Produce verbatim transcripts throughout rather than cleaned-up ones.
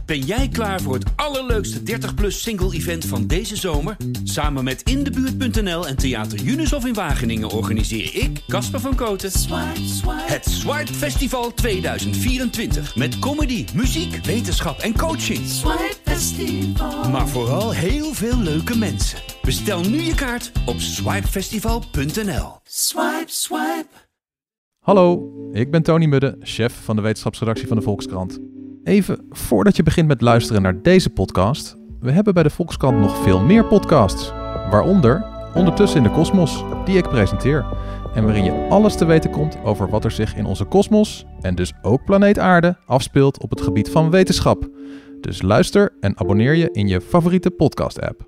Ben jij klaar voor het allerleukste dertig plus single event van deze zomer? Samen met In de Buurt punt n l en Theater Junushof in Wageningen organiseer ik, Casper van Koten, Swipe, Swipe. Het Swipe Festival tweeduizend vierentwintig. Met comedy, muziek, wetenschap en coaching. Swipe Festival. Maar vooral heel veel leuke mensen. Bestel nu je kaart op swipe festival punt n l. Swipe, swipe. Hallo, ik ben Tony Mudde, chef van de wetenschapsredactie van de Volkskrant. Even voordat je begint met luisteren naar deze podcast, we hebben bij de Volkskrant nog veel meer podcasts. Waaronder Ondertussen in de Kosmos, die ik presenteer. En waarin je alles te weten komt over wat er zich in onze kosmos, en dus ook planeet Aarde, afspeelt op het gebied van wetenschap. Dus luister en abonneer je in je favoriete podcast-app.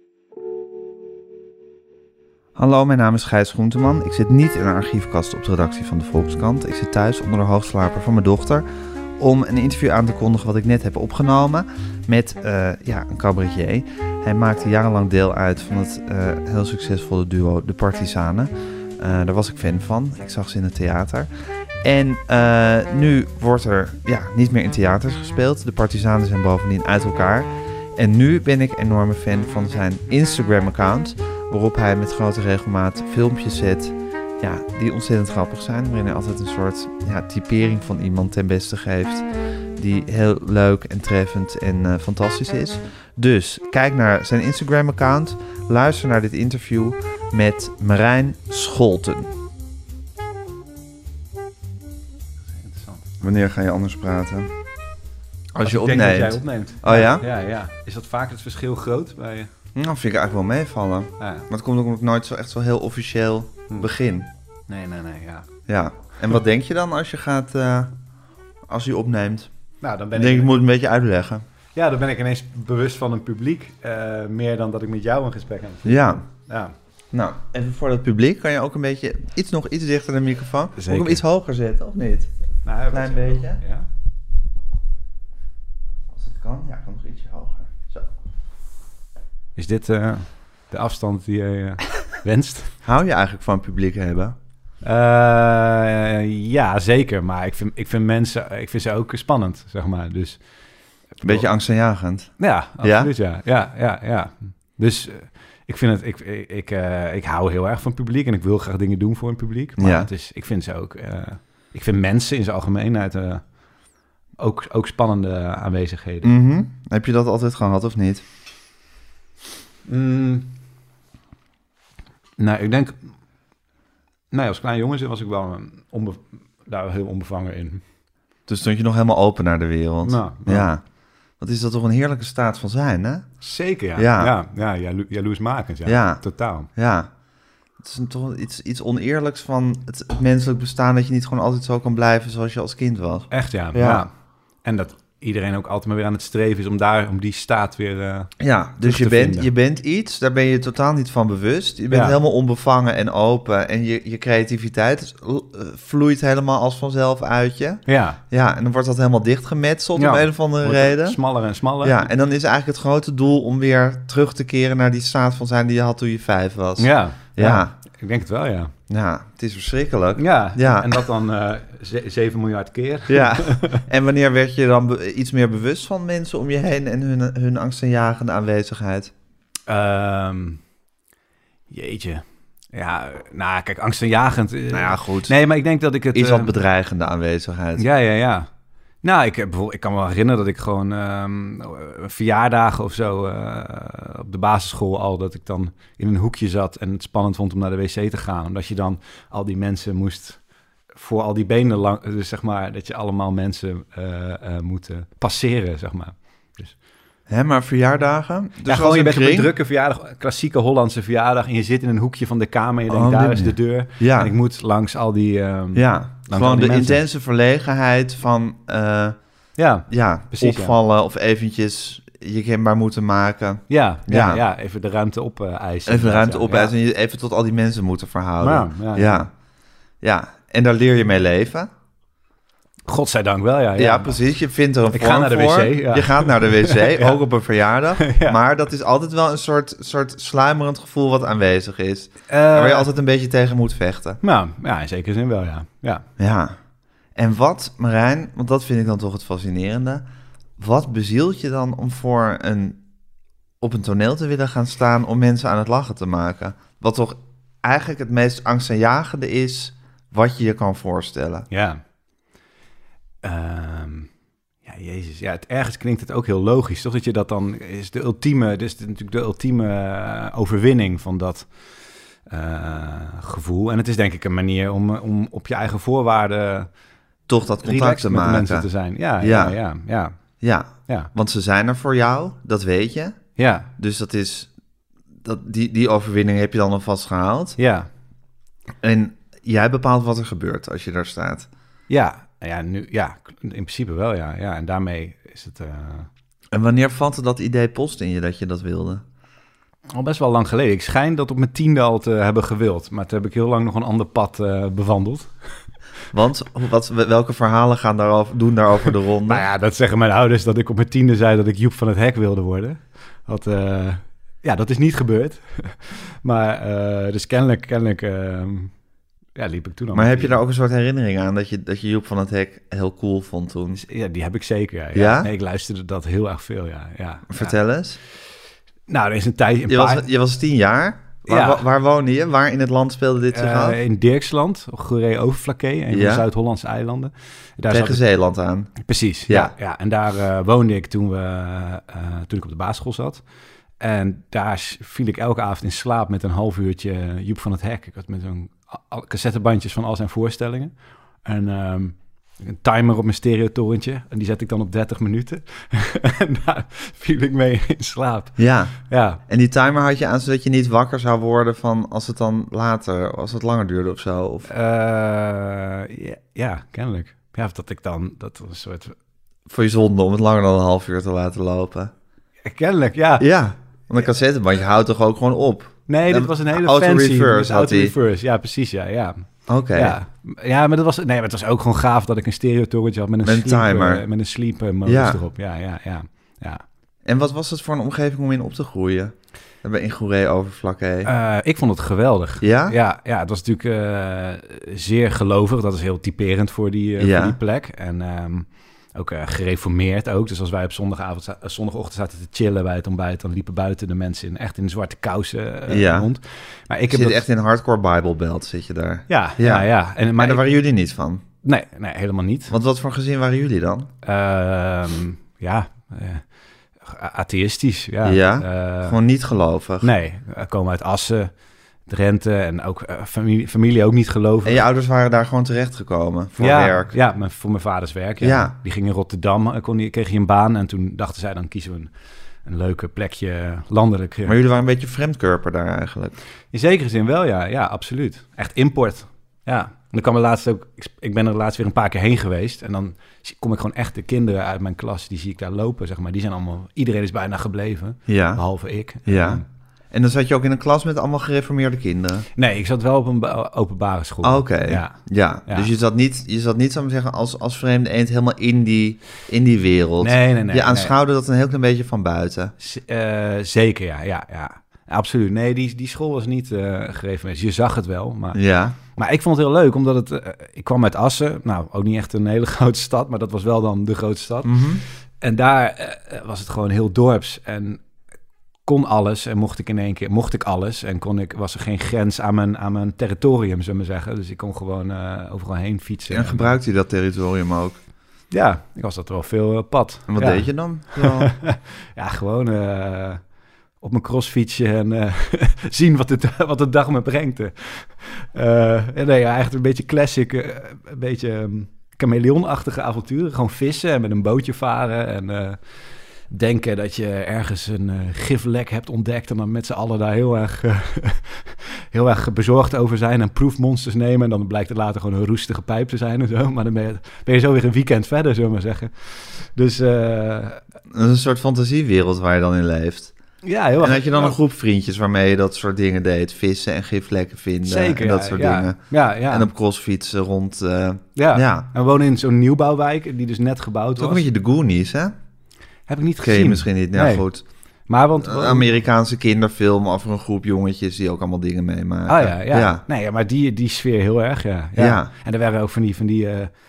Hallo, mijn naam is Gijs Groenteman. Ik zit niet in een archiefkast op de redactie van de Volkskrant. Ik zit thuis onder de hoogslaper van mijn dochter om een interview aan te kondigen wat ik net heb opgenomen met uh, ja, een cabaretier. Hij maakte jarenlang deel uit van het uh, heel succesvolle duo De Partizanen. Uh, daar was ik fan van. Ik zag ze in het theater. En uh, nu wordt er ja, niet meer in theaters gespeeld. De Partizanen zijn bovendien uit elkaar. En nu ben ik enorme fan van zijn Instagram-account, waarop hij met grote regelmaat filmpjes zet, ja, die ontzettend grappig zijn, waarin hij altijd een soort ja, typering van iemand ten beste geeft, die heel leuk en treffend en uh, fantastisch is. Dus kijk naar zijn Instagram-account, luister naar dit interview met Marijn Scholten. Interessant. Wanneer ga je anders praten? Als, Als je ik opneemt. denk dat jij opneemt. Oh ja? Ja, ja. Is dat vaak het verschil groot bij je? Nou, vind ik eigenlijk wel meevallen. Ja. Maar het komt ook omdat ik nooit zo echt zo heel officieel Hm. begin. Nee, nee, nee, ja. Ja. En wat denk je dan als je gaat, uh, als je opneemt? Nou, dan ben Ik denk, ik... ik moet het een beetje uitleggen. Ja, dan ben ik ineens bewust van een publiek. Uh, meer dan dat ik met jou een gesprek heb. Ja. Ja. Nou, even voor het publiek, kan je ook een beetje iets nog iets dichter naar de microfoon? Moet ik hem Zeker. iets hoger zetten, of niet? Nou, Een klein beetje. Ja. Als het kan, ja, kan nog ietsje hoger. Zo. Is dit uh, de afstand die je uh, wenst? Hou je eigenlijk van publiek hebben? Uh, ja, zeker. Maar ik vind, ik vind mensen, ik vind ze ook spannend, zeg maar. Dus, Een beetje angstaanjagend. ja, absoluut, ja. Ja, ja, ja. Dus uh, ik vind het, ik, ik, ik, uh, ik hou heel erg van publiek en ik wil graag dingen doen voor een publiek. Maar Ja. het is, ik vind ze ook, uh, ik vind mensen in zijn algemeenheid uh, ook, ook spannende aanwezigheden. Mhm. Heb je dat altijd gehad of niet? Mm. Nou, ik denk... Nee, als klein jongen was ik wel een onbe- daar heel onbevangen in. Dus stond je nog helemaal open naar de wereld? Nou, nou. Ja. Wat is dat toch een heerlijke staat van zijn, hè? Zeker, ja. Ja. Ja, ja, jalo- jaloersmakend, ja. Ja. Totaal. Ja. Het is een, toch iets, iets oneerlijks van het, het menselijk bestaan, dat je niet gewoon altijd zo kan blijven zoals je als kind was. Echt, ja. Ja. ja. En dat iedereen ook altijd maar weer aan het streven is om daar, om die staat weer... Uh, Ja, dus terug je te bent, vinden. je bent iets, daar ben je totaal niet van bewust. Je bent Ja. helemaal onbevangen en open en je, je creativiteit uh, vloeit helemaal als vanzelf uit je. ja. Ja, en dan wordt dat helemaal dichtgemetseld Ja. om een of andere Wordt reden. smaller en smaller. Ja, en dan is eigenlijk het grote doel om weer terug te keren naar die staat van zijn die je had toen je vijf was. Ja. Ja. Ja. Ik denk het wel, ja. Ja, het is verschrikkelijk. Ja. Ja. En dat dan uh, ze- zeven miljard keer. Ja, en wanneer werd je dan be- iets meer bewust van mensen om je heen en hun, hun angstaanjagende aanwezigheid? Um, jeetje. Ja, nou, kijk, angstaanjagend. Uh, Nou ja, goed. Nee, maar ik denk dat ik het... Iets uh, wat bedreigende aanwezigheid. Ja, ja, ja. Nou, ik, heb bijvoorbeeld, ik kan me wel herinneren dat ik gewoon um, verjaardagen of zo uh, op de basisschool al, dat ik dan in een hoekje zat en het spannend vond om naar de wc te gaan. Omdat je dan al die mensen moest, voor al die benen lang, dus zeg maar, dat je allemaal mensen uh, uh, moet uh, passeren, zeg maar. Dus, Hè, maar verjaardagen? Dus ja, was gewoon je een bent op kring? een drukke verjaardag, klassieke Hollandse verjaardag, en je zit in een hoekje van de kamer en je denkt, Oh, daar dit is de meer. deur. Ja. En ik moet langs al die... Um, Ja, al gewoon die de mensen. intense verlegenheid van uh, Ja, ja, Precies, ja. opvallen of eventjes je kenbaar moeten maken. ja, ja, Ja. ja, even de ruimte op uh, eisen. Even de ruimte Ja, opeisen en je even tot al die mensen moeten verhouden. Ja, ja, ja. ja. Ja, en daar leer je mee leven. Godzijdank wel, ja. Ja, ja. precies. Je vindt er een Ik vorm ga naar de voor. wc, ja. Je gaat naar de wc, Ja. ook op een verjaardag. Ja. Maar dat is altijd wel een soort, soort sluimerend gevoel wat aanwezig is. Uh, waar je altijd een beetje tegen moet vechten. Nou, ja, in zekere zin wel, ja. ja. Ja. En wat, Marijn, want dat vind ik dan toch het fascinerende. wat bezielt je dan om voor een, op een toneel te willen gaan staan om mensen aan het lachen te maken? Wat toch eigenlijk het meest angstaanjagende is wat je je kan voorstellen. Ja. Um, ja, jezus. Ja, het, ergens klinkt het ook heel logisch. Toch dat je dat dan is de ultieme, dus de, natuurlijk de ultieme uh, overwinning van dat uh, gevoel. En het is denk ik een manier om, om op je eigen voorwaarden toch dat contact te met maken. mensen te zijn. Ja, ja. Ja, ja, ja, ja. ja. Want ze zijn er voor jou, dat weet je. Ja. Dus dat is, dat, die, die overwinning heb je dan alvast gehaald. Ja. En jij bepaalt wat er gebeurt als je daar staat. Ja, ja, nu, ja in principe wel, ja. ja. En daarmee is het... Uh... En wanneer vatte dat idee post in je dat je dat wilde? Al best wel lang geleden. Ik schijn dat op mijn tiende al te hebben gewild. Maar toen heb ik heel lang nog een ander pad uh, bewandeld. Want wat, welke verhalen gaan daarover, doen daarover de ronde? Nou ja, dat zeggen mijn ouders dat ik op mijn tiende zei dat ik Joep van het Hek wilde worden. Dat, uh, ja, dat is niet gebeurd. maar uh, dus kennelijk, kennelijk uh, ja, liep ik toen al. Maar heb je daar ook een soort herinnering aan dat je, dat je Joep van het Hek heel cool vond toen? Ja, die heb ik zeker. Ja? Ja? Nee, ik luisterde dat heel erg veel, ja. ja Vertel ja. eens. Nou, er is een tijd... Een je, paar... was, je was tien jaar. Waar, ja. waar, waar woonde je? Waar in het land speelde dit zich af? Uh, in Dirksland, Goeree-Overflakkee, een van ja. de Zuid-Hollandse eilanden. Daar Tegen Zeeland aan. Precies, ja. ja, ja. En daar uh, woonde ik toen, we, uh, toen ik op de basisschool zat. En daar viel ik elke avond in slaap met een half uurtje Joep van het Hek. Ik had met zo'n cassettebandjes van al zijn voorstellingen. En um, een timer op mijn stereotorentje. En die zet ik dan op dertig minuten. En daar viel ik mee in slaap. Ja. ja. En die timer had je aan zodat je niet wakker zou worden van als het dan later, als het langer duurde of zo? Of... Uh, ja, ja, kennelijk. Ja, dat ik dan, dat was een soort... Voor je zonde om het langer dan een half uur te laten lopen. Ja, kennelijk, ja. Ja, want een cassettebandje houdt toch ook gewoon op? Nee, dit en was een hele auto fancy... reverse had hij. Auto-reverse, ja, precies, ja, ja. Oké. Okay. Ja. ja, maar dat was, nee, maar het was ook gewoon gaaf dat ik een stereotorentje had met een, met een sleep, timer. Uh, met een sleep uh, modus ja. erop. Ja, ja, ja, ja. En wat was het voor een omgeving om in op te groeien? In Goeree-Overflakkee. Uh, ik vond het geweldig. Ja? Ja, ja het was natuurlijk uh, zeer gelovig. Dat is heel typerend voor die, uh, ja. voor die plek. En um, ook uh, gereformeerd ook. Dus als wij op zondagavond, uh, zondagochtend zaten te chillen bij het ontbijt, dan liepen buiten de mensen in, echt in zwarte kousen uh, ja. rond. Maar ik zit heb dat... echt in hardcore Bible Belt, zit je daar? Ja, ja, ja. ja. En, maar maar daar ik... waren jullie niet van? Nee, nee, helemaal niet. Want wat voor gezin waren jullie dan? Uh, ja... Uh, atheïstisch, ja. Ja, uh, gewoon niet gelovig. Nee, we komen uit Assen, Drenthe en ook uh, familie, familie ook niet gelovig. En je ouders waren daar gewoon terechtgekomen voor ja, werk? Ja, mijn, voor mijn vaders werk. Ja. Ja. Die ging in Rotterdam, kon, kreeg hij een baan en toen dachten zij, dan kiezen we een, een leuke plekje landelijk. Maar jullie waren een beetje vreemdkörper daar eigenlijk? In zekere zin wel, ja. Ja, absoluut. Echt import, ja. En dan kwam er laatst ook, ik ben er laatst weer een paar keer heen geweest. En dan kom ik gewoon echt de kinderen uit mijn klas, die zie ik daar lopen, zeg maar. Die zijn allemaal, iedereen is bijna gebleven, ja. behalve ik. Ja. En, en dan zat je ook in een klas met allemaal gereformeerde kinderen? Nee, ik zat wel op een openbare school. Oké, okay. ja. Ja. ja. Dus je zat niet, je zat niet, zou ik zeggen, als, als vreemde eend helemaal in die, in die wereld. Nee, nee, nee. Je aanschouwde nee. dat een heel klein beetje van buiten. Z- uh, zeker, ja, ja, ja. Absoluut. Nee, die, die school was niet uh, gereformeerd. Je zag het wel, maar... Ja. Maar ik vond het heel leuk, omdat het... Uh, ik kwam uit Assen. Nou, ook niet echt een hele grote stad, maar dat was wel dan de grote stad. Mm-hmm. En daar uh, was het gewoon heel dorps. En kon alles en mocht ik in één keer... Mocht ik alles en kon ik, was er geen grens aan mijn, aan mijn territorium, zullen we zeggen. Dus ik kon gewoon uh, overal heen fietsen. En gebruikte je dat territorium ook? Ja, ik was dat wel veel uh, pad. En wat ja. deed je dan? ja, gewoon... Uh, op mijn crossfietsje en uh, zien wat, het, wat de dag me brengt. Uh, nee, ja, eigenlijk een beetje classic, uh, een beetje um, chameleonachtige avonturen. Gewoon vissen en met een bootje varen en uh, denken dat je ergens een uh, giflek hebt ontdekt en dan met z'n allen daar heel erg, uh, heel erg bezorgd over zijn en proefmonsters nemen. En dan blijkt het later gewoon een roestige pijp te zijn en zo. Maar dan ben je, ben je zo weer een weekend verder, zullen we maar zeggen. Dus... Uh, dat is een soort fantasiewereld waar je dan in leeft. Ja, heel en had je dan een groep vriendjes waarmee je dat soort dingen deed? Vissen en giflekken vinden. Zeker, en dat ja, soort ja, dingen. Ja, ja. En op crossfietsen rond... Uh, ja. ja, en we wonen in zo'n nieuwbouwwijk die dus net gebouwd was. Ook een beetje de Goonies, hè? Heb ik niet Ken gezien. je misschien niet, nou nee. goed. Maar want... Een Amerikaanse kinderfilm over een groep jongetjes die ook allemaal dingen meemaken. Ah ja, ja. ja. Nee, ja, maar die, die sfeer heel erg, ja. ja. ja. En er waren ook van die... Van die uh,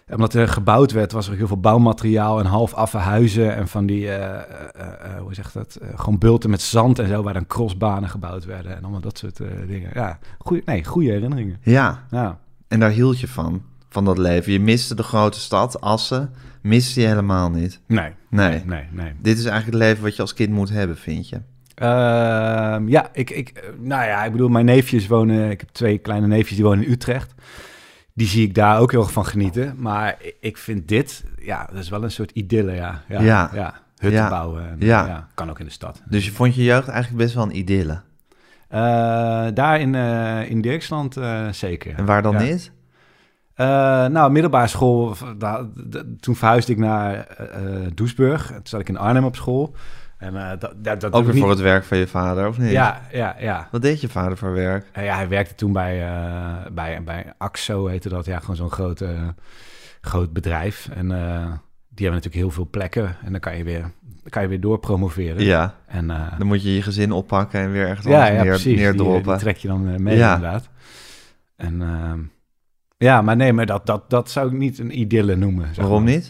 omdat er gebouwd werd, was er heel veel bouwmateriaal en half affe huizen en van die, uh, uh, uh, hoe zegt dat, uh, gewoon bulten met zand en zo, waar dan crossbanen gebouwd werden en allemaal dat soort uh, dingen. Ja, goeie, nee, goede herinneringen. Ja. Ja, En daar hield je van, van dat leven. Je miste de grote stad, Assen, miste je helemaal niet. nee, Nee. nee, nee. Dit is eigenlijk het leven wat je als kind moet hebben, vind je? Uh, ja, ik, ik, nou ja, ik bedoel, mijn neefjes wonen, ik heb twee kleine neefjes die wonen in Utrecht. Die zie ik daar ook heel erg van genieten. Maar ik vind dit, ja, dat is wel een soort idylle, ja. Ja, Ja. ja. Hutten Ja. bouwen. En, Ja. ja. Kan ook in de stad. Dus je vond je jeugd eigenlijk best wel een idylle. Uh, daar in, uh, in Dirksland uh, zeker. En waar dan ja. niet? Uh, nou, middelbare school, daar, d- toen verhuisde ik naar uh, Doesburg. Toen zat ik in Arnhem op school. En, uh, dat, dat, dat Ook weer niet... voor het werk van je vader, of niet? Ja, ja, ja. Wat deed je vader voor werk? Uh, ja, hij werkte toen bij, uh, bij, bij Axo, heette dat. Ja, gewoon zo'n groot, uh, groot bedrijf. En uh, die hebben natuurlijk heel veel plekken. En dan kan je weer, dan kan je weer doorpromoveren. Ja, En, uh, dan moet je je gezin oppakken en weer ergens ja, anders ja, neer, precies. Die, neerdroppen. die trek je dan uh, mee, Ja. inderdaad. En uh, ja, maar nee, maar dat, dat, dat zou ik niet een idylle noemen. Zeg Waarom maar. niet?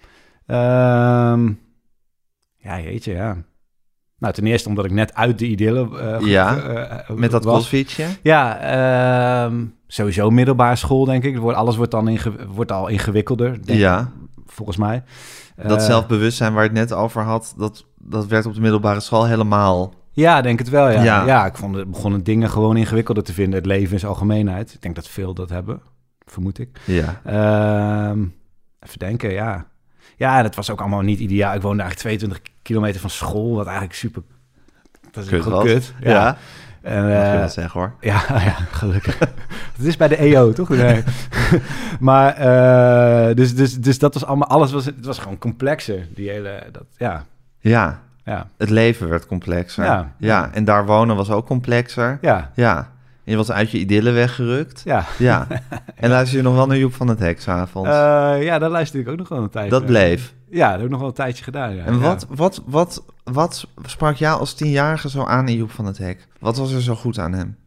Ehm, ja, jeetje, ja. Nou, ten eerste omdat ik net uit de idylle uh, Ja, uh, uh, Met dat was. crossfietsje? Ja, ehm, sowieso middelbare school, denk ik. Er wordt, alles wordt dan inge, wordt al ingewikkelder, denk Ja. ik, volgens mij. Dat Uh, zelfbewustzijn waar je het net over had, dat, dat werd op de middelbare school helemaal... Ja, denk het wel, ja. Ja. Ja, ik vond het, begon het dingen gewoon ingewikkelder te vinden. Het leven in zijn algemeenheid. Ik denk dat veel dat hebben, vermoed ik. Ja. Ehm, even denken, ja. Ja, dat was ook allemaal niet ideaal. Ik woonde eigenlijk tweeëntwintig kilometer van school, wat eigenlijk super... Dat is Kut gewoon was. kut. Ja, Ja. En, mag je eh, wel zeggen hoor. ja, ja, gelukkig. Het is bij de E O, toch? Nee. maar, eh, dus, dus, dus dat was allemaal... Alles was... Het was gewoon complexer, die hele... Dat, ja, Ja, ja, het leven werd complexer. Ja. ja, en daar wonen was ook complexer. ja, Ja, en je was uit je idylle weggerukt. ja. Ja, en luister je nog wel naar Joep van het Hek 's avonds? Uh, ja, daar luisterde ik ook nog wel een tijdje. dat bleef. Ja, dat heb ik nog wel een tijdje gedaan, ja. En wat, wat, wat, wat sprak jou als tienjarige zo aan in Joep van het Hek? Wat was er zo goed aan hem?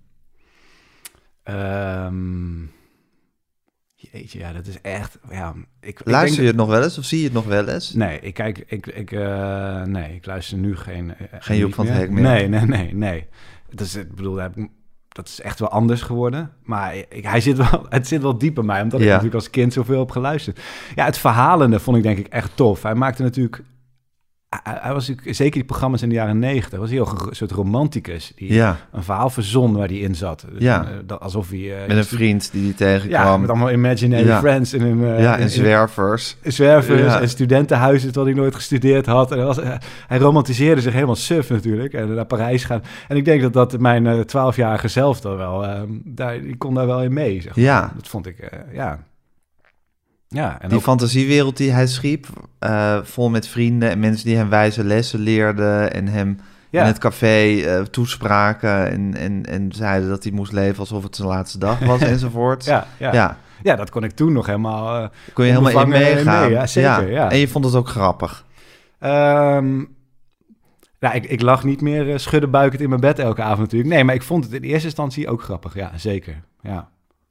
Ja. Um, jeetje, ja, dat is echt... Ja, ik, ik Luister denk je het nog wel eens of zie je het nog wel eens? dat- Nee, ik kijk... Ik, ik, uh, nee, ik luister nu geen... Uh, Geen Joep niet van het Hek meer? Nee, nee, nee, nee. Dat is, ik bedoel, daar heb ik... Dat is echt wel anders geworden. Maar ik, hij zit wel, het zit wel diep in mij, omdat ik Ja. natuurlijk als kind zoveel heb geluisterd. Ja, het verhalende vond ik denk ik echt tof. Hij maakte natuurlijk... Hij, hij was natuurlijk, zeker die programma's in de jaren negentig, was heel een soort romanticus. Die Ja, een verhaal verzon waar hij in zat. Dus, Ja. uh, dat, alsof hij... Uh, met een vriend die die tegenkwam. Ja, met allemaal imaginary Ja. friends in een... Uh, ja, in- en in- zwervers. zwervers Ja. en studentenhuizen, terwijl hij nooit gestudeerd had. En hij, was, uh, hij romantiseerde zich helemaal suf natuurlijk. En naar Parijs gaan. En ik denk dat dat mijn twaalfjarige uh, zelf dan wel... Uh, daar, die kon daar wel in mee, zeg maar. Ja. Dat vond ik, uh, ja... Ja, en Die ook, fantasiewereld die hij schiep, uh, vol met vrienden en mensen die hem wijze lessen leerden en hem ja, in het café uh, toespraken en, en, en zeiden dat hij moest leven alsof het zijn laatste dag was enzovoort. ja, ja. Ja, ja, dat kon ik toen nog helemaal... Uh, kon je helemaal in onbevangen meegaan. mee, ja, zeker, ja. En je vond het ook grappig. Um, nou, ik, ik lag niet meer uh, schuddenbuikend in mijn bed elke avond natuurlijk. Nee, maar ik vond het in eerste instantie ook grappig. Ja, zeker. Ja,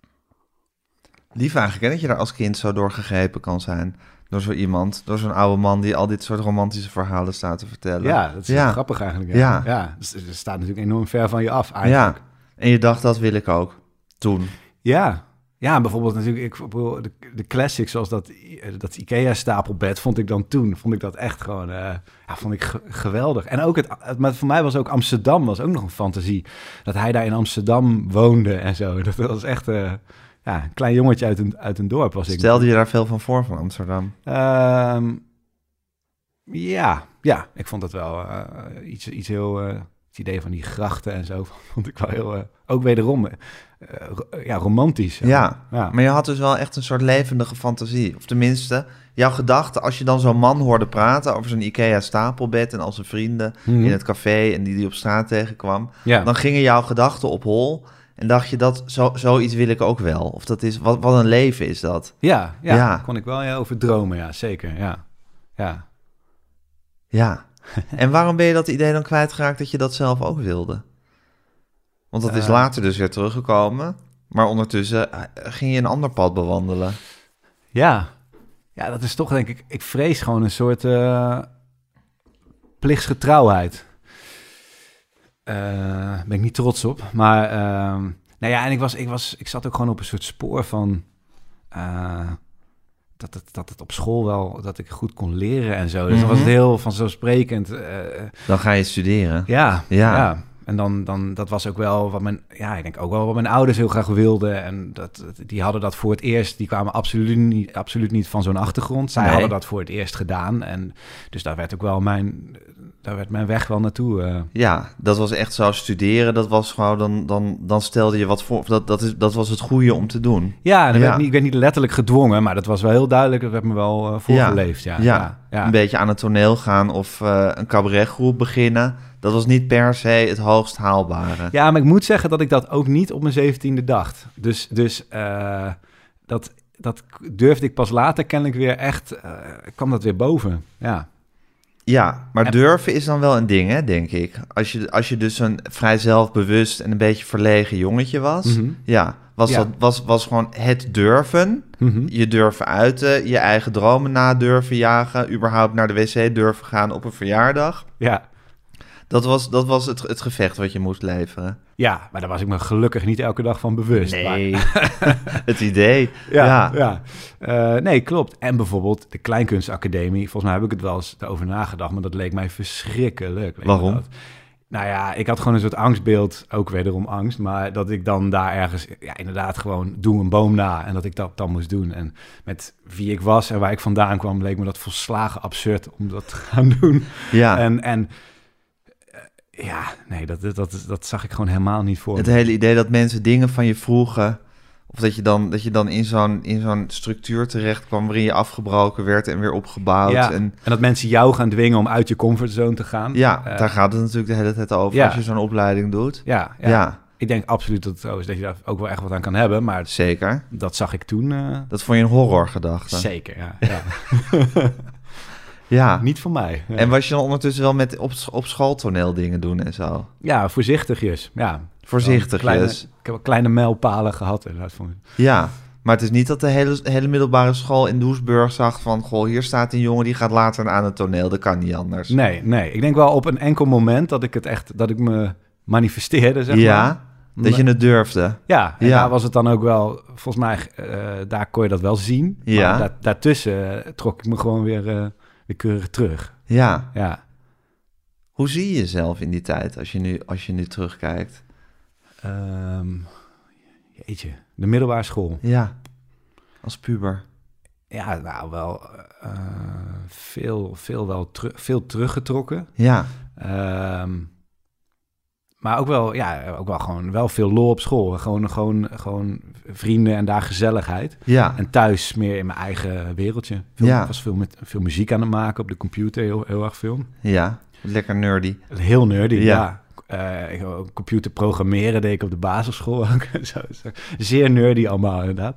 Lief eigenlijk hè, dat je daar als kind zo door gegrepen kan zijn. Door zo iemand, door zo'n oude man die al dit soort romantische verhalen staat te vertellen. ja dat is Ja. heel grappig eigenlijk. Ja, Ja. ja. Dus het staat natuurlijk enorm ver van je af eigenlijk. Ja, en je dacht dat wil ik ook. Toen. Ja, ja, bijvoorbeeld natuurlijk ik, bedoel, de, de classics zoals dat, dat IKEA-stapelbed vond ik dan toen. Vond ik dat echt gewoon, uh, ja, vond ik ge- geweldig. En ook het, het, maar voor mij was ook Amsterdam was ook nog een fantasie. Dat hij daar in Amsterdam woonde en zo. Dat was echt... Uh, Ja, een klein jongetje uit een, uit een dorp was ik. Stelde je daar veel van voor van Amsterdam? Um, ja, ja, ik vond dat wel uh, iets, iets heel... Uh, het idee van die grachten en zo vond ik wel heel... Uh, ook wederom, uh, ro- ja, romantisch. Ja, ja. maar je had dus wel echt een soort levendige fantasie. Of tenminste, jouw gedachte, als je dan zo'n man hoorde praten over zijn IKEA-stapelbed en al zijn vrienden Mm-hmm. in het café en die die op straat tegenkwam, Ja. dan gingen jouw gedachten op hol en dacht je dat zo, zoiets wil ik ook wel. Of dat is, wat, wat een leven is dat. Ja, ja, Ja. kon ik wel ja, over dromen, ja, zeker, ja. Ja. Ja. En waarom ben je dat idee dan kwijtgeraakt dat je dat zelf ook wilde? Want dat is Uh, later dus weer teruggekomen, maar ondertussen uh, ging je een ander pad bewandelen. Ja, Ja, dat is toch denk ik... Ik vrees gewoon een soort uh, plichtsgetrouwheid. Daar uh, ben ik niet trots op. Maar uh, nou ja, en ik, was, ik, was, ik zat ook gewoon op een soort spoor van... Uh, dat, het, dat het op school wel... Dat ik goed kon leren en zo. Dus mm-hmm. dan was het heel vanzelfsprekend. Uh, dan ga je studeren. Ja, ja. ja. En dan, dan, dat was ook wel wat mijn, ja, ik denk ook wel wat mijn ouders heel graag wilden. En dat, die hadden dat voor het eerst, die kwamen absoluut niet, absoluut niet van zo'n achtergrond. Zij nee. hadden dat voor het eerst gedaan. En dus daar werd ook wel mijn, daar werd mijn weg wel naartoe. Uh. Ja, dat was echt zo studeren. Dat was gewoon, dan, dan, dan stelde je wat voor. Dat, dat, is, dat was het goede om te doen. Ja, ja. Werd niet, ik werd niet letterlijk gedwongen, maar dat was wel heel duidelijk. Dat werd me wel uh, voorgeleefd. Ja. Ja. Ja. Ja, ja, een beetje aan het toneel gaan of uh, een cabaretgroep beginnen. Dat was niet per se het hoogst haalbare. Ja, maar ik moet zeggen dat ik dat ook niet op mijn zeventiende dacht. Dus, dus uh, dat, dat durfde ik pas later kennelijk weer echt... Uh, kwam dat weer boven, ja. Ja, maar en... durven is dan wel een ding, hè, denk ik. Als je, als je dus een vrij zelfbewust en een beetje verlegen jongetje was... Mm-hmm. Ja, was, ja. Dat, was, was gewoon het durven. Mm-hmm. Je durven uiten, je eigen dromen na durven jagen... überhaupt naar de wc durven gaan op een verjaardag. Ja. Dat was, dat was het, het gevecht wat je moest leveren. Ja, maar daar was ik me gelukkig niet elke dag van bewust. Nee, maar... het idee. Ja, ja. ja. Uh, nee, klopt. En bijvoorbeeld de Kleinkunstacademie. Volgens mij heb ik het wel eens over nagedacht, maar dat leek mij verschrikkelijk. Waarom? Dat. Nou ja, ik had gewoon een soort angstbeeld, ook wederom angst, maar dat ik dan daar ergens, ja, inderdaad gewoon doe een boom na en dat ik dat dan moest doen. En met wie ik was en waar ik vandaan kwam, leek me dat volslagen absurd om dat te gaan doen. Ja. En... en Ja, nee, dat, dat, dat zag ik gewoon helemaal niet voor Het me. hele idee dat mensen dingen van je vroegen... of dat je dan, dat je dan in, zo'n, in zo'n structuur terecht kwam... waarin je afgebroken werd en weer opgebouwd. Ja, en, en dat mensen jou gaan dwingen om uit je comfortzone te gaan. Ja, uh, daar gaat het natuurlijk de hele tijd over... Ja. als je zo'n opleiding doet. Ja, ja. ja. Ik denk absoluut dat het zo is dat je daar ook wel echt wat aan kan hebben. Maar zeker. Dat zag ik toen. Uh... Dat vond je een horrorgedachte. Zeker, ja. ja. Ja. Niet voor mij. Ja. En was je dan ondertussen wel met op, op schooltoneel dingen doen en zo? Ja, voorzichtigjes. Ja. Voorzichtigjes. Kleine, ik heb wel kleine mijlpalen gehad. Inderdaad. Ja, maar het is niet dat de hele, hele middelbare school in Doesburg zag van... goh, hier staat een jongen die gaat later aan het toneel. Dat kan niet anders. Nee, nee. Ik denk wel op een enkel moment dat ik het echt, dat ik me manifesteerde, zeg ja, maar. Dat je het durfde. Ja, en ja. daar was het dan ook wel... Volgens mij, uh, daar kon je dat wel zien. Ja. Maar da- daartussen trok ik me gewoon weer... Uh, weer keurig terug. Ja. ja. Hoe zie je jezelf in die tijd als je nu, als je nu terugkijkt? Um, jeetje, de middelbare school. Ja, als puber. Ja, nou wel uh, veel, veel, wel teru- veel teruggetrokken. Ja. Um, maar ook wel, ja, ook wel gewoon wel veel lol op school. Gewoon, gewoon, gewoon vrienden en daar gezelligheid. Ja. En thuis meer in mijn eigen wereldje. Veel, ja. Ik was veel, met, veel muziek aan het maken op de computer, heel, heel erg veel. Ja, lekker nerdy. Heel nerdy, ja. ja. Uh, ik, computer programmeren deed ik op de basisschool ook. zo, zo. Zeer nerdy allemaal, inderdaad.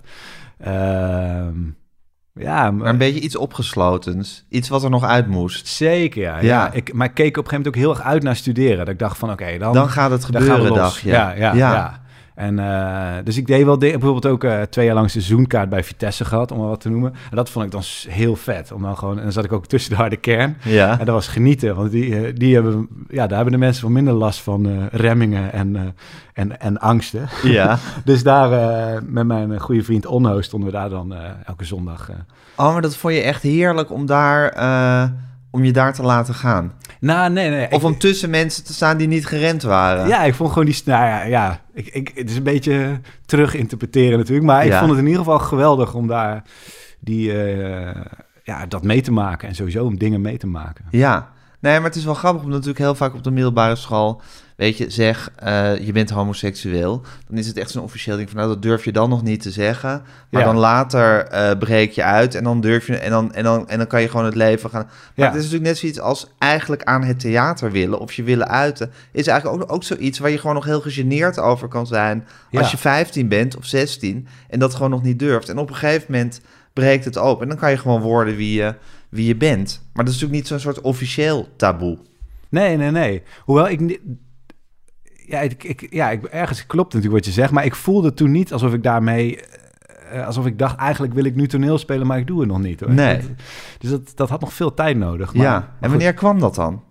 Uh, Ja, maar een beetje iets opgeslotens. Iets wat er nog uit moest. Zeker, ja. ja. ja ik, maar ik keek op een gegeven moment ook heel erg uit naar studeren. Dat ik dacht van, oké, okay, dan... Dan gaat het gebeuren, dacht je. Ja, ja, ja. ja. En uh, dus ik deed wel... De, bijvoorbeeld ook uh, twee jaar lang seizoenkaart bij Vitesse gehad, om maar wat te noemen. En dat vond ik dan heel vet. Om dan gewoon, en dan zat ik ook tussen de harde kern. Ja. En dat was genieten. Want die, uh, die hebben, ja, daar hebben de mensen wel minder last van uh, remmingen en, uh, en, en angsten. Ja. Dus daar uh, met mijn goede vriend Onno stonden we daar dan uh, elke zondag... Uh, Oh, maar dat vond je echt heerlijk om daar, uh, om je daar te laten gaan. Nou, nee, nee. Of ik, om tussen mensen te staan die niet gerend waren. Ja, ik vond gewoon die... Nou ja, ja ik, ik, het is een beetje terug interpreteren natuurlijk. Maar ik ja. vond het in ieder geval geweldig om daar die, uh, ja, dat mee te maken. En sowieso om dingen mee te maken. Ja, nee, maar het is wel grappig. Omdat natuurlijk heel vaak op de middelbare school... Weet je, zeg, uh, je bent homoseksueel. Dan is het echt zo'n officieel ding van... nou, dat durf je dan nog niet te zeggen. Maar ja. dan later uh, breek je uit en dan durf je... En dan, en, dan, en dan kan je gewoon het leven gaan... Maar ja. het is natuurlijk net zoiets als eigenlijk aan het theater willen... of je willen uiten... is eigenlijk ook, ook zoiets waar je gewoon nog heel gegeneerd over kan zijn... als ja. je vijftien bent of zestien en dat gewoon nog niet durft. En op een gegeven moment breekt het open... en dan kan je gewoon worden wie je, wie je bent. Maar dat is natuurlijk niet zo'n soort officieel taboe. Nee, nee, nee. Hoewel ik... Ja, ik, ik, ja ik, ergens klopt natuurlijk wat je zegt, maar ik voelde toen niet alsof ik daarmee uh, alsof ik dacht, eigenlijk wil ik nu toneel spelen, maar ik doe het nog niet. Hoor. Nee. Dat, dus dat, dat had nog veel tijd nodig. Maar, ja, maar en wanneer goed. kwam dat dan?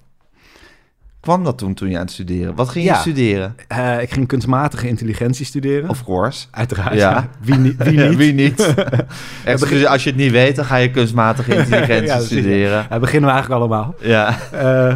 Kwam dat toen, toen je aan het studeren? Wat ging ja. je studeren? Uh, ik ging kunstmatige intelligentie studeren. Of course. Uiteraard, ja. ja. Wie, ni- wie niet? wie niet? Echt, dus als je het niet weet, dan ga je kunstmatige intelligentie ja, studeren. Ja, ja, beginnen we eigenlijk allemaal. Ja. Uh,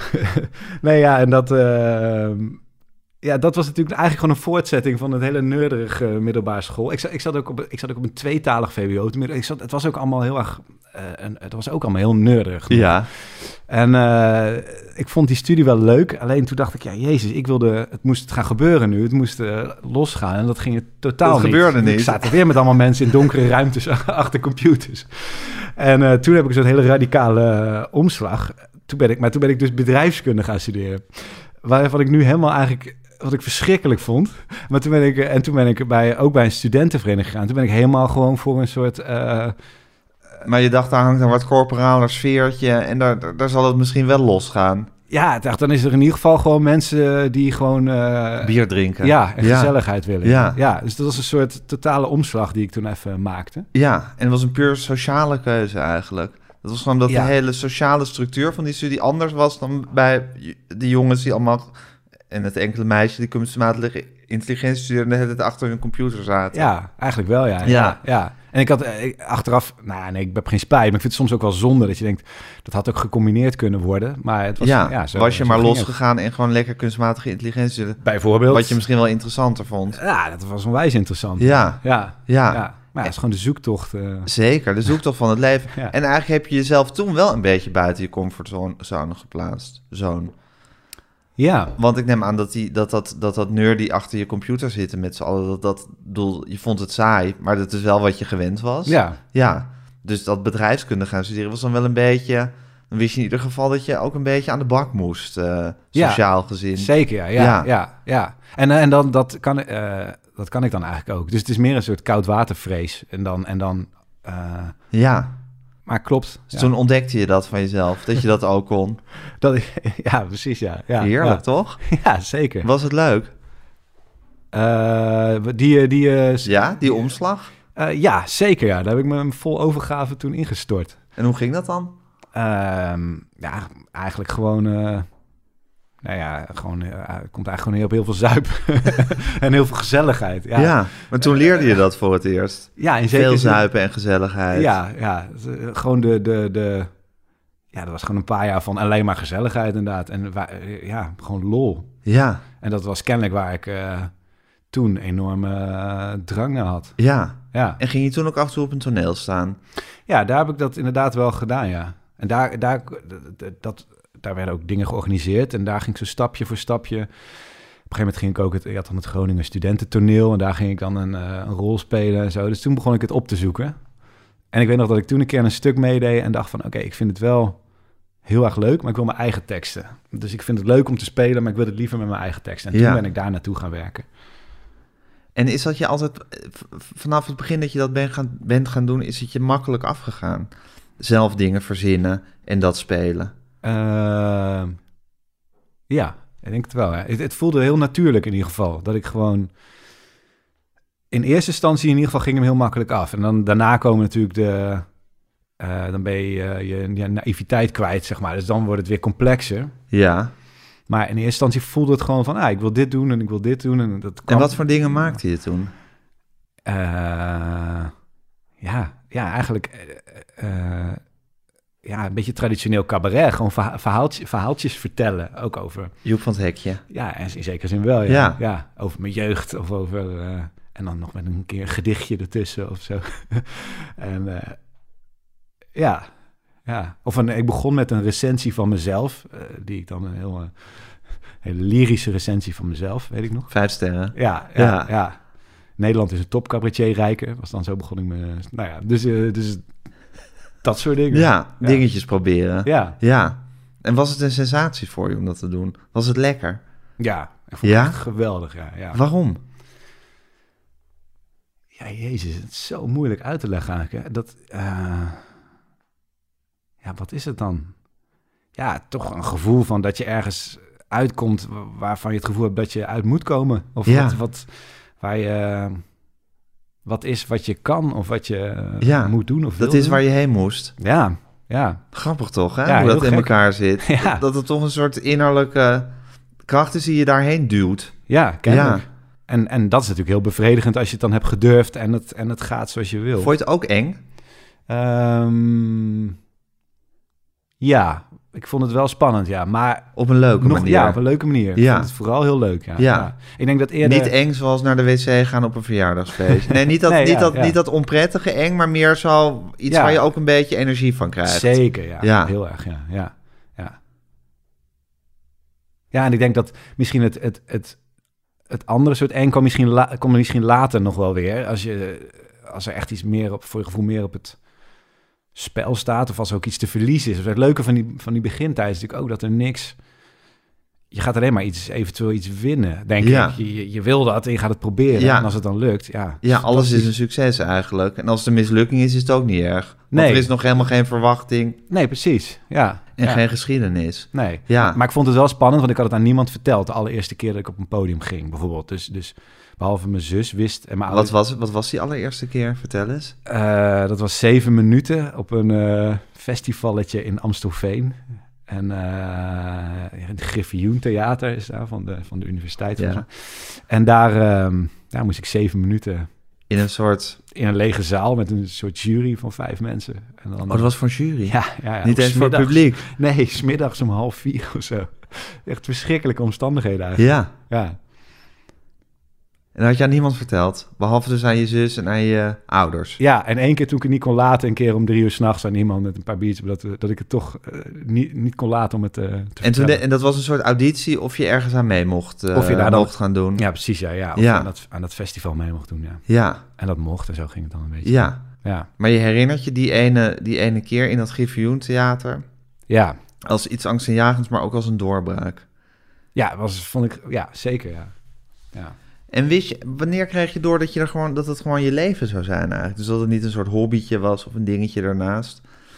nee, ja, en dat... Uh, ja, dat was natuurlijk eigenlijk gewoon een voortzetting van het hele nerdige uh, middelbare school. Ik zat, ik, zat ook op, ik zat ook op een tweetalig V W O. Ik zat, het was ook allemaal heel erg... Uh, en het was ook allemaal heel nerdig. Ja. En uh, ik vond die studie wel leuk. Alleen toen dacht ik, ja, jezus, ik wilde... Het moest gaan gebeuren nu. Het moest uh, losgaan. En dat ging het totaal dat niet. Dat gebeurde niet. Ik zat weer met allemaal mensen in donkere ruimtes achter computers. En uh, toen heb ik zo'n hele radicale uh, omslag. Toen ben ik, maar toen ben ik dus bedrijfskunde gaan studeren. Waarvan ik nu helemaal eigenlijk... Wat ik verschrikkelijk vond. Maar toen ben ik... En toen ben ik bij, ook bij een studentenvereniging gegaan. Toen ben ik helemaal gewoon voor een soort... Uh, Maar je dacht, daar hangt een wat corporaler sfeertje en daar, daar, daar zal het misschien wel losgaan. Ja, ik dacht, dan is er in ieder geval gewoon mensen die gewoon... Uh, bier drinken. Ja, en ja. gezelligheid willen. Ja. ja, dus dat was een soort totale omslag die ik toen even maakte. Ja, en het was een puur sociale keuze eigenlijk. Dat was gewoon dat ja. de hele sociale structuur van die studie anders was dan bij die jongens die allemaal... En het enkele meisje die kunstmatige intelligentie studeerde... de hele tijd achter hun computer zaten. Ja, eigenlijk wel, ja. Ja. ja, ja. En ik had ik, achteraf... Nou, nee, ik heb geen spijt. Maar ik vind het soms ook wel zonde dat je denkt... dat had ook gecombineerd kunnen worden. Maar het was... Ja, ja zo, was je zo maar ging losgegaan en gewoon lekker kunstmatige intelligentie... Bijvoorbeeld. Wat je misschien wel interessanter vond. Ja, dat was onwijs interessant. Ja. Ja. Ja. ja. Maar ja, het is gewoon de zoektocht. Uh... Zeker, de zoektocht van het leven. Ja. En eigenlijk heb je jezelf toen wel een beetje buiten je comfortzone geplaatst. Zo'n... Ja. Want ik neem aan dat die, dat, dat, dat, dat nerdy achter je computer zitten met z'n allen, dat, dat bedoel, je vond het saai, maar dat is wel wat je gewend was. Ja. Ja, dus dat bedrijfskunde gaan studeren was dan wel een beetje, dan wist je in ieder geval dat je ook een beetje aan de bak moest, uh, sociaal ja, gezien. Zeker, ja. Ja, ja. ja, ja. En, en dan, dat, kan, uh, dat kan ik dan eigenlijk ook. Dus het is meer een soort koudwatervrees. En dan... En dan uh... Ja. Maar klopt. Dus ja. Toen ontdekte je dat van jezelf, dat je dat ook kon. Dat, ja, precies, ja. ja Heerlijk, ja. toch? Ja, zeker. Was het leuk? Uh, die, die, uh, ja, die omslag? Uh, ja, zeker, ja. Daar heb ik me vol overgave toen ingestort. En hoe ging dat dan? Uh, ja, eigenlijk gewoon... Uh, nou ja, gewoon, uh, het komt eigenlijk gewoon heel, heel veel zuip en heel veel gezelligheid. Ja, ja, maar toen leerde je dat voor het eerst. Ja, in zekere veel zin, zuipen en gezelligheid. Ja, ja, gewoon de, de, de... Ja, dat was gewoon een paar jaar van alleen maar gezelligheid inderdaad. En ja, gewoon lol. Ja. En dat was kennelijk waar ik uh, toen enorme uh, drang naar had. Ja. Ja. En ging je toen ook af en toe op een toneel staan? Ja, daar heb ik dat inderdaad wel gedaan, ja. En daar, daar, dat, daar werden ook dingen georganiseerd. En daar ging ik zo stapje voor stapje. Op een gegeven moment ging ik ook... Het, je had dan het Groningen Studententoneel. En daar ging ik dan een, uh, een rol spelen en zo. Dus toen begon ik het op te zoeken. En ik weet nog dat ik toen een keer een stuk meedeed... en dacht van, oké, okay, ik vind het wel heel erg leuk... maar ik wil mijn eigen teksten. Dus ik vind het leuk om te spelen... maar ik wil het liever met mijn eigen teksten. En toen ja. ben ik daar naartoe gaan werken. En is dat je altijd... vanaf het begin dat je dat bent gaan, bent gaan doen... is het je makkelijk afgegaan? Zelf dingen verzinnen en dat spelen? Uh, ja, ik denk het wel. Hè. Het, het voelde heel natuurlijk in ieder geval. Dat ik gewoon... In eerste instantie in ieder geval ging hem heel makkelijk af. En dan daarna komen natuurlijk de... Uh, dan ben je uh, je, je naïviteit kwijt, zeg maar. Dus dan wordt het weer complexer. Ja. Maar in eerste instantie voelde het gewoon van... Ah, ik wil dit doen en ik wil dit doen. En, dat kwam... en wat voor dingen maakte je toen? Uh, ja, ja, eigenlijk... Uh, uh, ja, een beetje traditioneel cabaret. Gewoon verha- verhaaltjes, verhaaltjes vertellen. Ook over... Joep van het Hekje. Ja, in zekere zin wel, ja. Ja. ja over mijn jeugd of over... Uh, en dan nog met een keer een gedichtje ertussen of zo. en uh, ja, ja. Of een, ik begon met een recensie van mezelf. Uh, die ik dan een heel... Uh, hele lyrische recensie van mezelf, weet ik nog. Vijf sterren. Ja, ja, ja. ja. Nederland is een topcabaretier rijker. Was dan zo begon ik me... Nou ja, dus... Uh, dus dat soort dingen. Ja, ja, dingetjes proberen. Ja. Ja. En was het een sensatie voor je om dat te doen? Was het lekker? Ja, ik vond ja? het echt geweldig, ja, ja. Waarom? Ja, jezus, het is zo moeilijk uit te leggen eigenlijk. Hè. Dat, uh... ja, wat is het dan? Ja, toch een gevoel van dat je ergens uitkomt waarvan je het gevoel hebt dat je uit moet komen. Of ja. wat, wat, waar je... wat is wat je kan of wat je uh, ja, moet doen of dat wil is doen. waar je heen moest. Ja, ja. Grappig toch, hè? Ja, Hoe dat heel in gek. elkaar zit. Ja. Dat, dat het toch een soort innerlijke kracht is die je daarheen duwt. Ja, kennelijk. Ja. En, en dat is natuurlijk heel bevredigend als je het dan hebt gedurfd en het, en het gaat zoals je wil. Vond je het ook eng? Um, ja, ik vond het wel spannend, ja. Maar Op een leuke nog, manier. ja, op een leuke manier. Ja. Ik vond het vooral heel leuk, ja. Ja. ja. Ik denk dat eerder... Niet eng zoals naar de wc gaan op een verjaardagsfeest. Nee, niet dat, Nee, niet ja, dat, ja. niet dat onprettige eng, maar meer zo iets Ja. waar je ook een beetje energie van krijgt. Zeker, ja. Ja. Heel erg, ja. Ja, ja. Ja, en ik denk dat misschien het, het, het, het andere soort eng komt misschien, la, komt misschien later nog wel weer. Als, je, als er echt iets meer op, voor je gevoel meer op het spel staat, of als er ook iets te verliezen is. Het leuke van die, van die begintijd is natuurlijk ook dat er niks... Je gaat alleen maar iets, eventueel iets winnen, denk Ja. ik. Je, je wil dat en je gaat het proberen. Ja. En als het dan lukt, ja. Ja, alles is fantastisch. een succes eigenlijk. En als het een mislukking is, is het ook niet erg. Want Nee. er is nog helemaal geen verwachting Nee, precies. Ja. en ja. geen geschiedenis. Nee. Ja. Maar ik vond het wel spannend, want ik had het aan niemand verteld de allereerste keer dat ik op een podium ging, bijvoorbeeld. Dus, dus behalve mijn zus wist en mijn Wat ouders... was, wat was die allereerste keer? Vertel eens. Uh, dat was zeven minuten op een uh, festivalletje in Amstelveen. En uh, het Griffioen Theater is daar van de, van de universiteit. Ja. En daar, um, daar moest ik zeven minuten... In een soort... In een lege zaal met een soort jury van vijf mensen. En dan, Oh, dat was voor jury? Ja, ja, ja. Niet eens voor het publiek? Nee, 's middags om half vier of zo. Echt verschrikkelijke omstandigheden eigenlijk. Ja. Ja. En dat had je aan niemand verteld? Behalve dus aan je zus en aan je ouders? Ja, en één keer toen ik het niet kon laten, een keer om drie uur s'nachts aan iemand met een paar biertjes, dat, dat ik het toch uh, niet, niet kon laten om het uh, te en, vertellen. toen de, en dat was een soort auditie of je ergens aan mee mocht, uh, of je daar dan, mocht gaan doen? Ja, precies, ja. ja. Of ja. Aan, dat, aan dat festival mee mocht doen, ja. Ja. En dat mocht en zo ging het dan een beetje. Ja. Ja. Maar je herinnert je die ene, die ene keer in dat Griffioen Theater? Ja. Als iets angstaanjagends, maar ook als een doorbraak? Ja, was, vond ik, ja, zeker, ja. Ja. En wist je, wanneer kreeg je door dat, je er gewoon, dat het gewoon je leven zou zijn eigenlijk? Dus dat het niet een soort hobbytje was of een dingetje ernaast.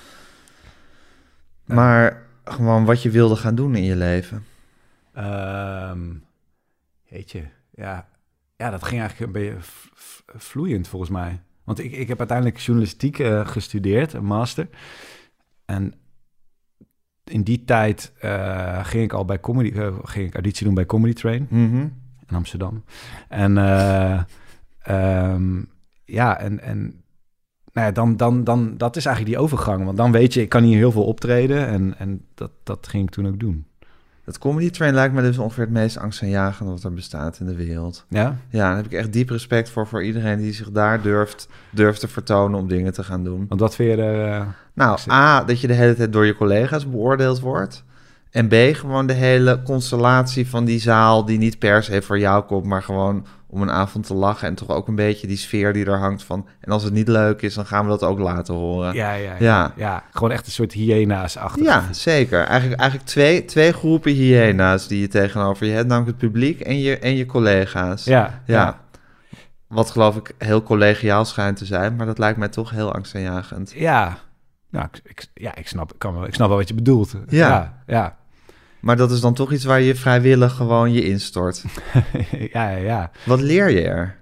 Maar gewoon wat je wilde gaan doen in je leven. Um, jeetje, ja. Ja, dat ging eigenlijk een beetje v- v- vloeiend volgens mij. Want ik, ik heb uiteindelijk journalistiek uh, gestudeerd, een master. En in die tijd uh, ging ik al bij comedy, uh, ging ik auditie doen bij Comedy Train. Mm-hmm. In Amsterdam. En uh, um, ja, en, en nou ja, dan, dan, dan, dat is eigenlijk die overgang. Want dan weet je, ik kan hier heel veel optreden. En, en dat, dat ging ik toen ook doen. Het Comedy Train lijkt me dus ongeveer het meest angstaanjagende wat er bestaat in de wereld. Ja? Ja, daar heb ik echt diep respect voor, voor iedereen die zich daar durft, durft te vertonen om dingen te gaan doen. Want wat vind je er... Uh, nou, A, dat je de hele tijd door je collega's beoordeeld wordt. En B, gewoon de hele constellatie van die zaal die niet per se voor jou komt, maar gewoon om een avond te lachen en toch ook een beetje die sfeer die er hangt van. En als het niet leuk is, dan gaan we dat ook laten horen. Ja, ja, ja. ja. ja gewoon echt een soort hyena's-achtig. Ja, zeker. Eigenlijk, eigenlijk twee, twee groepen hyena's die je tegenover je hebt, namelijk het publiek en je, en je collega's. Ja, ja. ja. Wat geloof ik heel collegiaal schijnt te zijn, maar dat lijkt mij toch heel angstaanjagend. Ja, nou, ik, ik, ja, ik snap, ik kan wel, ik snap wel wat je bedoelt. Ja. ja, ja. Maar dat is dan toch iets waar je vrijwillig gewoon je instort. ja, ja, ja. Wat leer je er?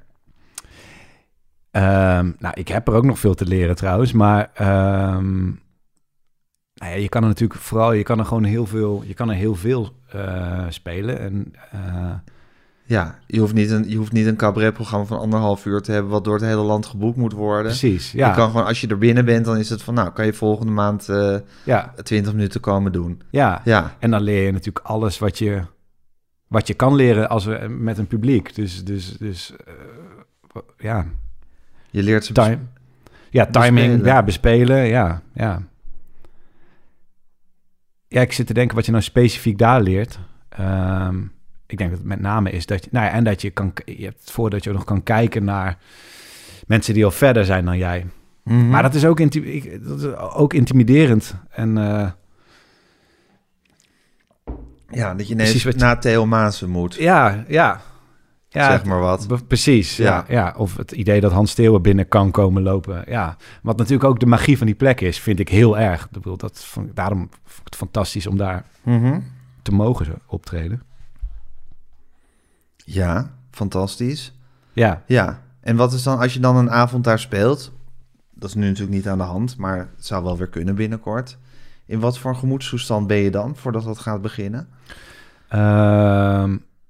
Um, nou, ik heb er ook nog veel te leren trouwens, maar um, nou ja, je kan er natuurlijk vooral, je kan er gewoon heel veel, je kan er heel veel uh, spelen en uh, ja, je hoeft niet een, je hoeft niet een cabaretprogramma van anderhalf uur te hebben wat door het hele land geboekt moet worden. Precies, ja. Je kan gewoon, als je er binnen bent, dan is het van, nou, kan je volgende maand uh, ja. twintig minuten komen doen. Ja. ja, en dan leer je natuurlijk alles wat je, wat je kan leren als we, met een publiek. Dus, dus, dus uh, ja. Je leert ze Time. Ja, timing, bespelen. ja, bespelen, ja, ja. Ja, ik zit te denken wat je nou specifiek daar leert. Um, ik denk dat het met name is dat je, nou ja, en dat je kan, je hebt het voor dat je ook nog kan kijken naar mensen die al verder zijn dan jij. Mm-hmm. Maar dat is ook, inti- dat is ook intimiderend. En uh, ja, dat je ineens je... naar Theo Maassen moet. Ja, ja. Ja, zeg maar wat. B- precies, ja. Ja, ja. Of het idee dat Hans Steeuwen binnen kan komen lopen. Ja. Wat natuurlijk ook de magie van die plek is, vind ik heel erg. Ik bedoel, dat, daarom vond ik het fantastisch om daar mm-hmm. te mogen optreden. Ja, fantastisch. Ja. Ja. En wat is dan, als je dan een avond daar speelt... Dat is nu natuurlijk niet aan de hand, maar het zou wel weer kunnen binnenkort. In wat voor gemoedstoestand ben je dan, voordat dat gaat beginnen? Uh,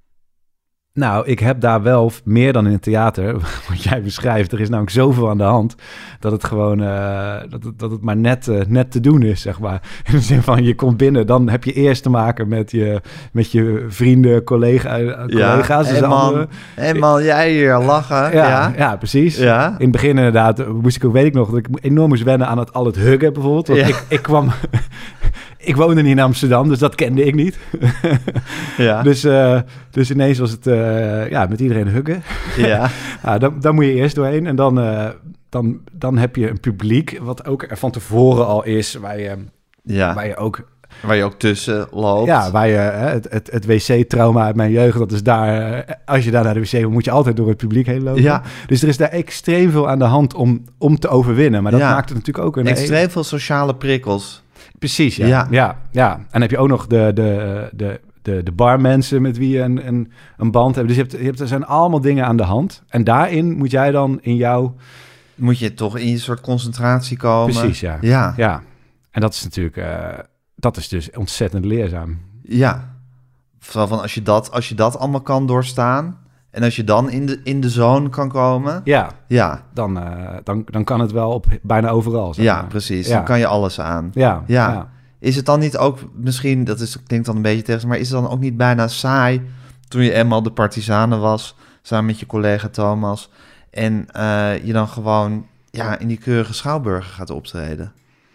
nou, ik heb daar wel meer dan in het theater, wat jij beschrijft. Er is namelijk zoveel aan de hand, dat het gewoon, uh, dat, het, dat het maar net, uh, net te doen is, zeg maar. In de zin van, je komt binnen, dan heb je eerst te maken met je, met je vrienden, collega, uh, collega's. Ja, en man, en man, jij hier lachen. Ja, ja. ja precies. Ja. In het begin inderdaad, moest ik ook, weet ik nog, dat ik enorm moest wennen aan het al het huggen bijvoorbeeld. Want ja. ik, ik kwam... Ik woonde niet in Amsterdam, dus dat kende ik niet. Ja. Dus, uh, dus ineens was het uh, ja, met iedereen huggen. Ja. nou, dan, dan moet je eerst doorheen. En dan, uh, dan, dan heb je een publiek, wat ook er van tevoren al is, waar je, ja. waar je ook... Waar je ook tussen loopt. Ja, waar je hè, het, het, het wc-trauma uit mijn jeugd, dat is daar... Als je daar naar de wc moet, moet je altijd door het publiek heen lopen. Ja. Dus er is daar extreem veel aan de hand om, om te overwinnen. Maar dat ja. maakt het natuurlijk ook een... Extreem hele... veel sociale prikkels. Precies, ja. Ja. ja, ja. En dan heb je ook nog de, de, de, de, de barmensen met wie je een, een, een band hebt. Dus je hebt, je hebt, er zijn allemaal dingen aan de hand. En daarin moet jij dan in jouw... Moet je toch in je soort concentratie komen. Precies, ja. Ja. ja. En dat is natuurlijk... Uh, dat is dus ontzettend leerzaam. Ja. Vooral van als je dat, als je dat allemaal kan doorstaan... En als je dan in de, in de zone kan komen... Ja, ja. Dan, uh, dan, dan kan het wel op bijna overal. Zeg ja, maar. precies. Ja. Dan kan je alles aan. Ja, ja. ja. Is het dan niet ook misschien... Dat is, klinkt dan een beetje tegen... Maar is het dan ook niet bijna saai... toen je eenmaal de Partizanen was... samen met je collega Thomas... en uh, je dan gewoon ja, in die keurige Schouwburgen gaat optreden?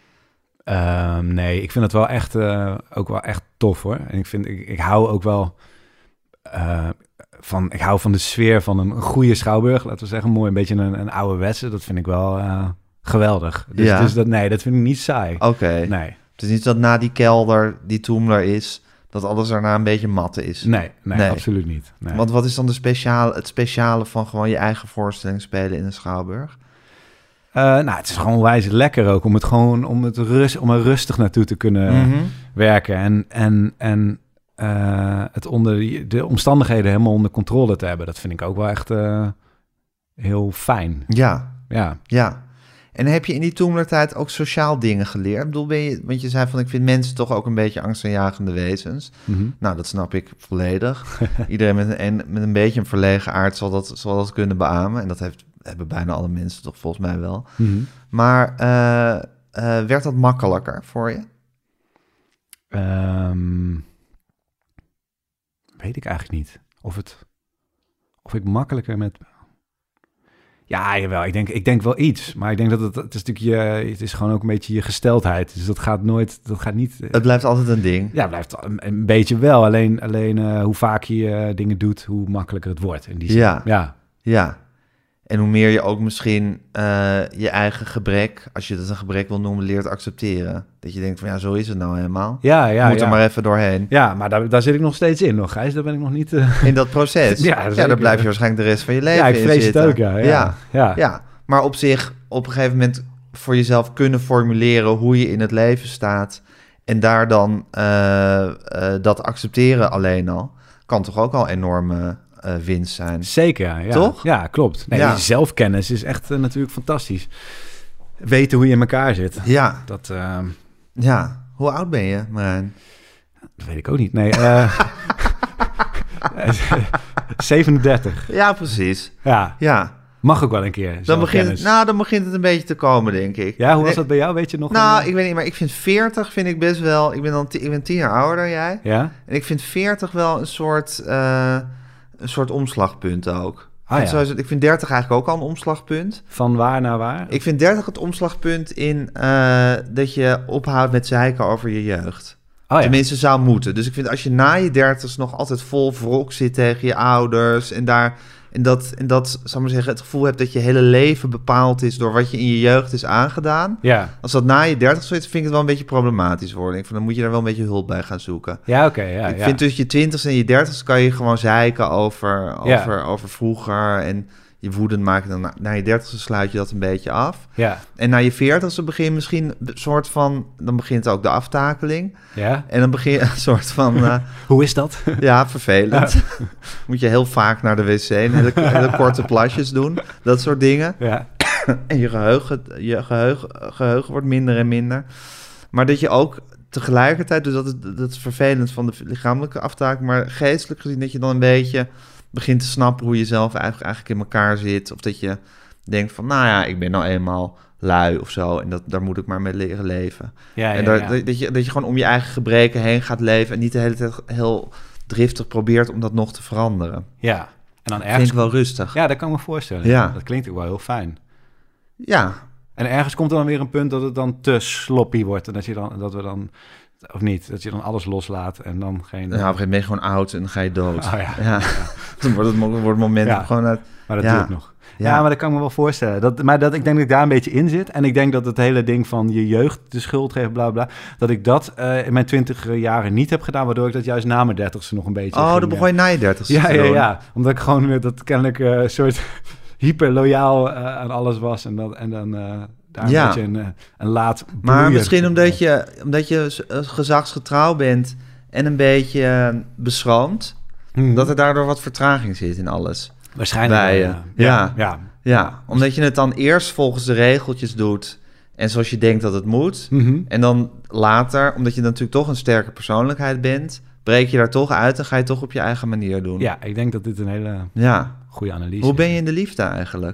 Um, nee, ik vind het wel echt, uh, ook wel echt tof, hoor. En ik, vind, ik, ik hou ook wel... Uh, Van, ik hou van de sfeer van een, een goede schouwburg, laten we zeggen. Mooi, een beetje een, een ouderwetse. Dat vind ik wel uh, geweldig. Dus, ja. dus dat, nee, dat vind ik niet saai. Oké. Okay. Nee. Het is niet dat na die kelder, die Toemler is... dat alles daarna een beetje matte is. Nee, nee, nee. absoluut niet. Nee. Want wat is dan de speciale, het speciale van gewoon je eigen voorstelling spelen in een schouwburg? Uh, nou, het is gewoon wijs lekker ook om het gewoon om het rust, om er rustig naartoe te kunnen mm-hmm. werken. En, en, en uh, het onder de omstandigheden helemaal onder controle te hebben. Dat vind ik ook wel echt uh, heel fijn. Ja, ja, ja. En heb je in die Toemlertijd ook sociaal dingen geleerd? Ik bedoel, ben je, want je zei van, ik vind mensen toch ook een beetje angstaanjagende wezens. Mm-hmm. Nou, dat snap ik volledig. Iedereen met een, met een beetje een verlegen aard zal dat, zal dat kunnen beamen. En dat heeft, hebben bijna alle mensen toch volgens mij wel. Mm-hmm. Maar uh, uh, werd dat makkelijker voor je? Um, weet ik eigenlijk niet. Of, het, of ik makkelijker met... Ja, jawel. Ik denk, ik denk wel iets. Maar ik denk dat het, het is natuurlijk je, het is gewoon ook een beetje je gesteldheid. Dus dat gaat nooit, dat gaat niet... Het blijft altijd een ding. Ja, het blijft een, een beetje wel. Alleen, alleen uh, hoe vaak je uh, dingen doet, hoe makkelijker het wordt. In die zin. Ja. Ja. Ja. En hoe meer je ook misschien uh, je eigen gebrek, als je dat een gebrek wil noemen, leert accepteren. Dat je denkt van ja, zo is het nou helemaal. Ja, ja, Moet ja. er maar even doorheen. Ja, maar daar, daar zit ik nog steeds in nog, Gijs. Daar ben ik nog niet... Uh... In dat proces? ja, ja, daar blijf je waarschijnlijk de rest van je leven in zitten. Ja, ik vrees het ook, ja. Ja, ja. ja. ja. Maar op zich, op een gegeven moment voor jezelf kunnen formuleren hoe je in het leven staat en daar dan uh, uh, dat accepteren alleen al, kan toch ook al enorme... Uh, winst zijn. Zeker, ja. Toch? Ja, klopt. Nee, ja. Zelfkennis is echt uh, natuurlijk fantastisch. Weten hoe je in elkaar zit. Ja. Dat, uh... ja. Hoe oud ben je, Marijn? Dat weet ik ook niet. Nee, uh... zevenendertig. Ja, precies. Ja. Ja. Mag ook wel een keer. Dan begint, het, nou, dan begint het een beetje te komen, denk ik. Ja, hoe was dat bij jou? Weet je nog? Nou, een... ik weet niet, maar ik vind veertig vind ik best wel... Ik ben dan t- ik ben tien jaar ouder dan jij. Ja? En ik vind veertig wel een soort... Uh, een soort omslagpunt ook. Ah, ja. Zoals, ik vind dertig eigenlijk ook al een omslagpunt. Van waar naar waar? Ik vind dertig het omslagpunt in uh, dat je ophoudt met zeiken over je jeugd. Oh, ja. Tenminste, zou moeten. Dus ik vind als je na je dertig's nog altijd vol wrok zit tegen je ouders... en daar en dat, en dat zal ik maar zeggen, het gevoel hebt dat je hele leven bepaald is... door wat je in je jeugd is aangedaan. Ja. Als dat na je dertig's zo is, vind ik het wel een beetje problematisch worden. Ik vind, dan moet je daar wel een beetje hulp bij gaan zoeken. Ja, oké. Okay, ja, ik ja. vind tussen je twintig's en je dertig's kan je gewoon zeiken over, over, ja. over vroeger... en je woedend maken. Dan na, na je dertigste sluit je dat een beetje af. Ja. En na je veertigste begin je misschien een soort van... Dan begint ook de aftakeling. Ja. En dan begin je een soort van... Uh, Hoe is dat? Ja, vervelend. Ja. Moet je heel vaak naar de wc en hele, hele korte plasjes doen. Dat soort dingen. Ja. En je geheugen, je geheugen, geheugen wordt minder en minder. Maar dat je ook tegelijkertijd... Dus dat is, dat is vervelend van de lichamelijke aftakeling. Maar geestelijk gezien dat je dan een beetje... begint te snappen hoe je zelf eigenlijk, eigenlijk in elkaar zit. Of dat je denkt van, nou ja, ik ben nou eenmaal lui of zo. En dat, daar moet ik maar mee leren leven. Ja, en ja, daar, ja. Dat, je, dat je gewoon om je eigen gebreken heen gaat leven... en niet de hele tijd heel driftig probeert om dat nog te veranderen. Ja. En dan ergens... Vind ik wel rustig. Ja, dat kan ik me voorstellen. Ja. Dat klinkt ook wel heel fijn. Ja. En ergens komt er dan weer een punt dat het dan te sloppy wordt. En dat, je dan, dat we dan... Of niet, dat je dan alles loslaat en dan geen... Nou, op een gegeven moment ben je gewoon oud en dan ga je dood. Oh, ja. Ja. Dan wordt het, wordt het moment ja. gewoon uit... Maar dat ja. duurt nog. Ja. Ja. ja, maar dat kan ik me wel voorstellen. Dat, maar dat, ik denk dat ik daar een beetje in zit. En ik denk dat het hele ding van je jeugd de schuld geeft, bla bla... dat ik dat uh, in mijn twintig jaren niet heb gedaan... waardoor ik dat juist na mijn dertigste nog een beetje... Oh, ging, dan begon je na je dertigste ja, te ja, doen. ja. Omdat ik gewoon uh, dat kennelijk een uh, soort hyper loyaal uh, aan alles was. En dan... En dan uh, daar ja. een beetje een, uh, een laat... Maar misschien omdat je, omdat je gezagsgetrouw bent... en een beetje uh, beschroomd... Mm-hmm. dat er daardoor wat vertraging zit in alles. Waarschijnlijk bij je. Ja. Ja. Ja. Ja. ja, omdat je het dan eerst volgens de regeltjes doet... en zoals je denkt dat het moet. Mm-hmm. En dan later, omdat je natuurlijk toch een sterke persoonlijkheid bent... breek je daar toch uit en ga je toch op je eigen manier doen. Ja, ik denk dat dit een hele ja. goede analyse Hoe is. ben je in de liefde eigenlijk?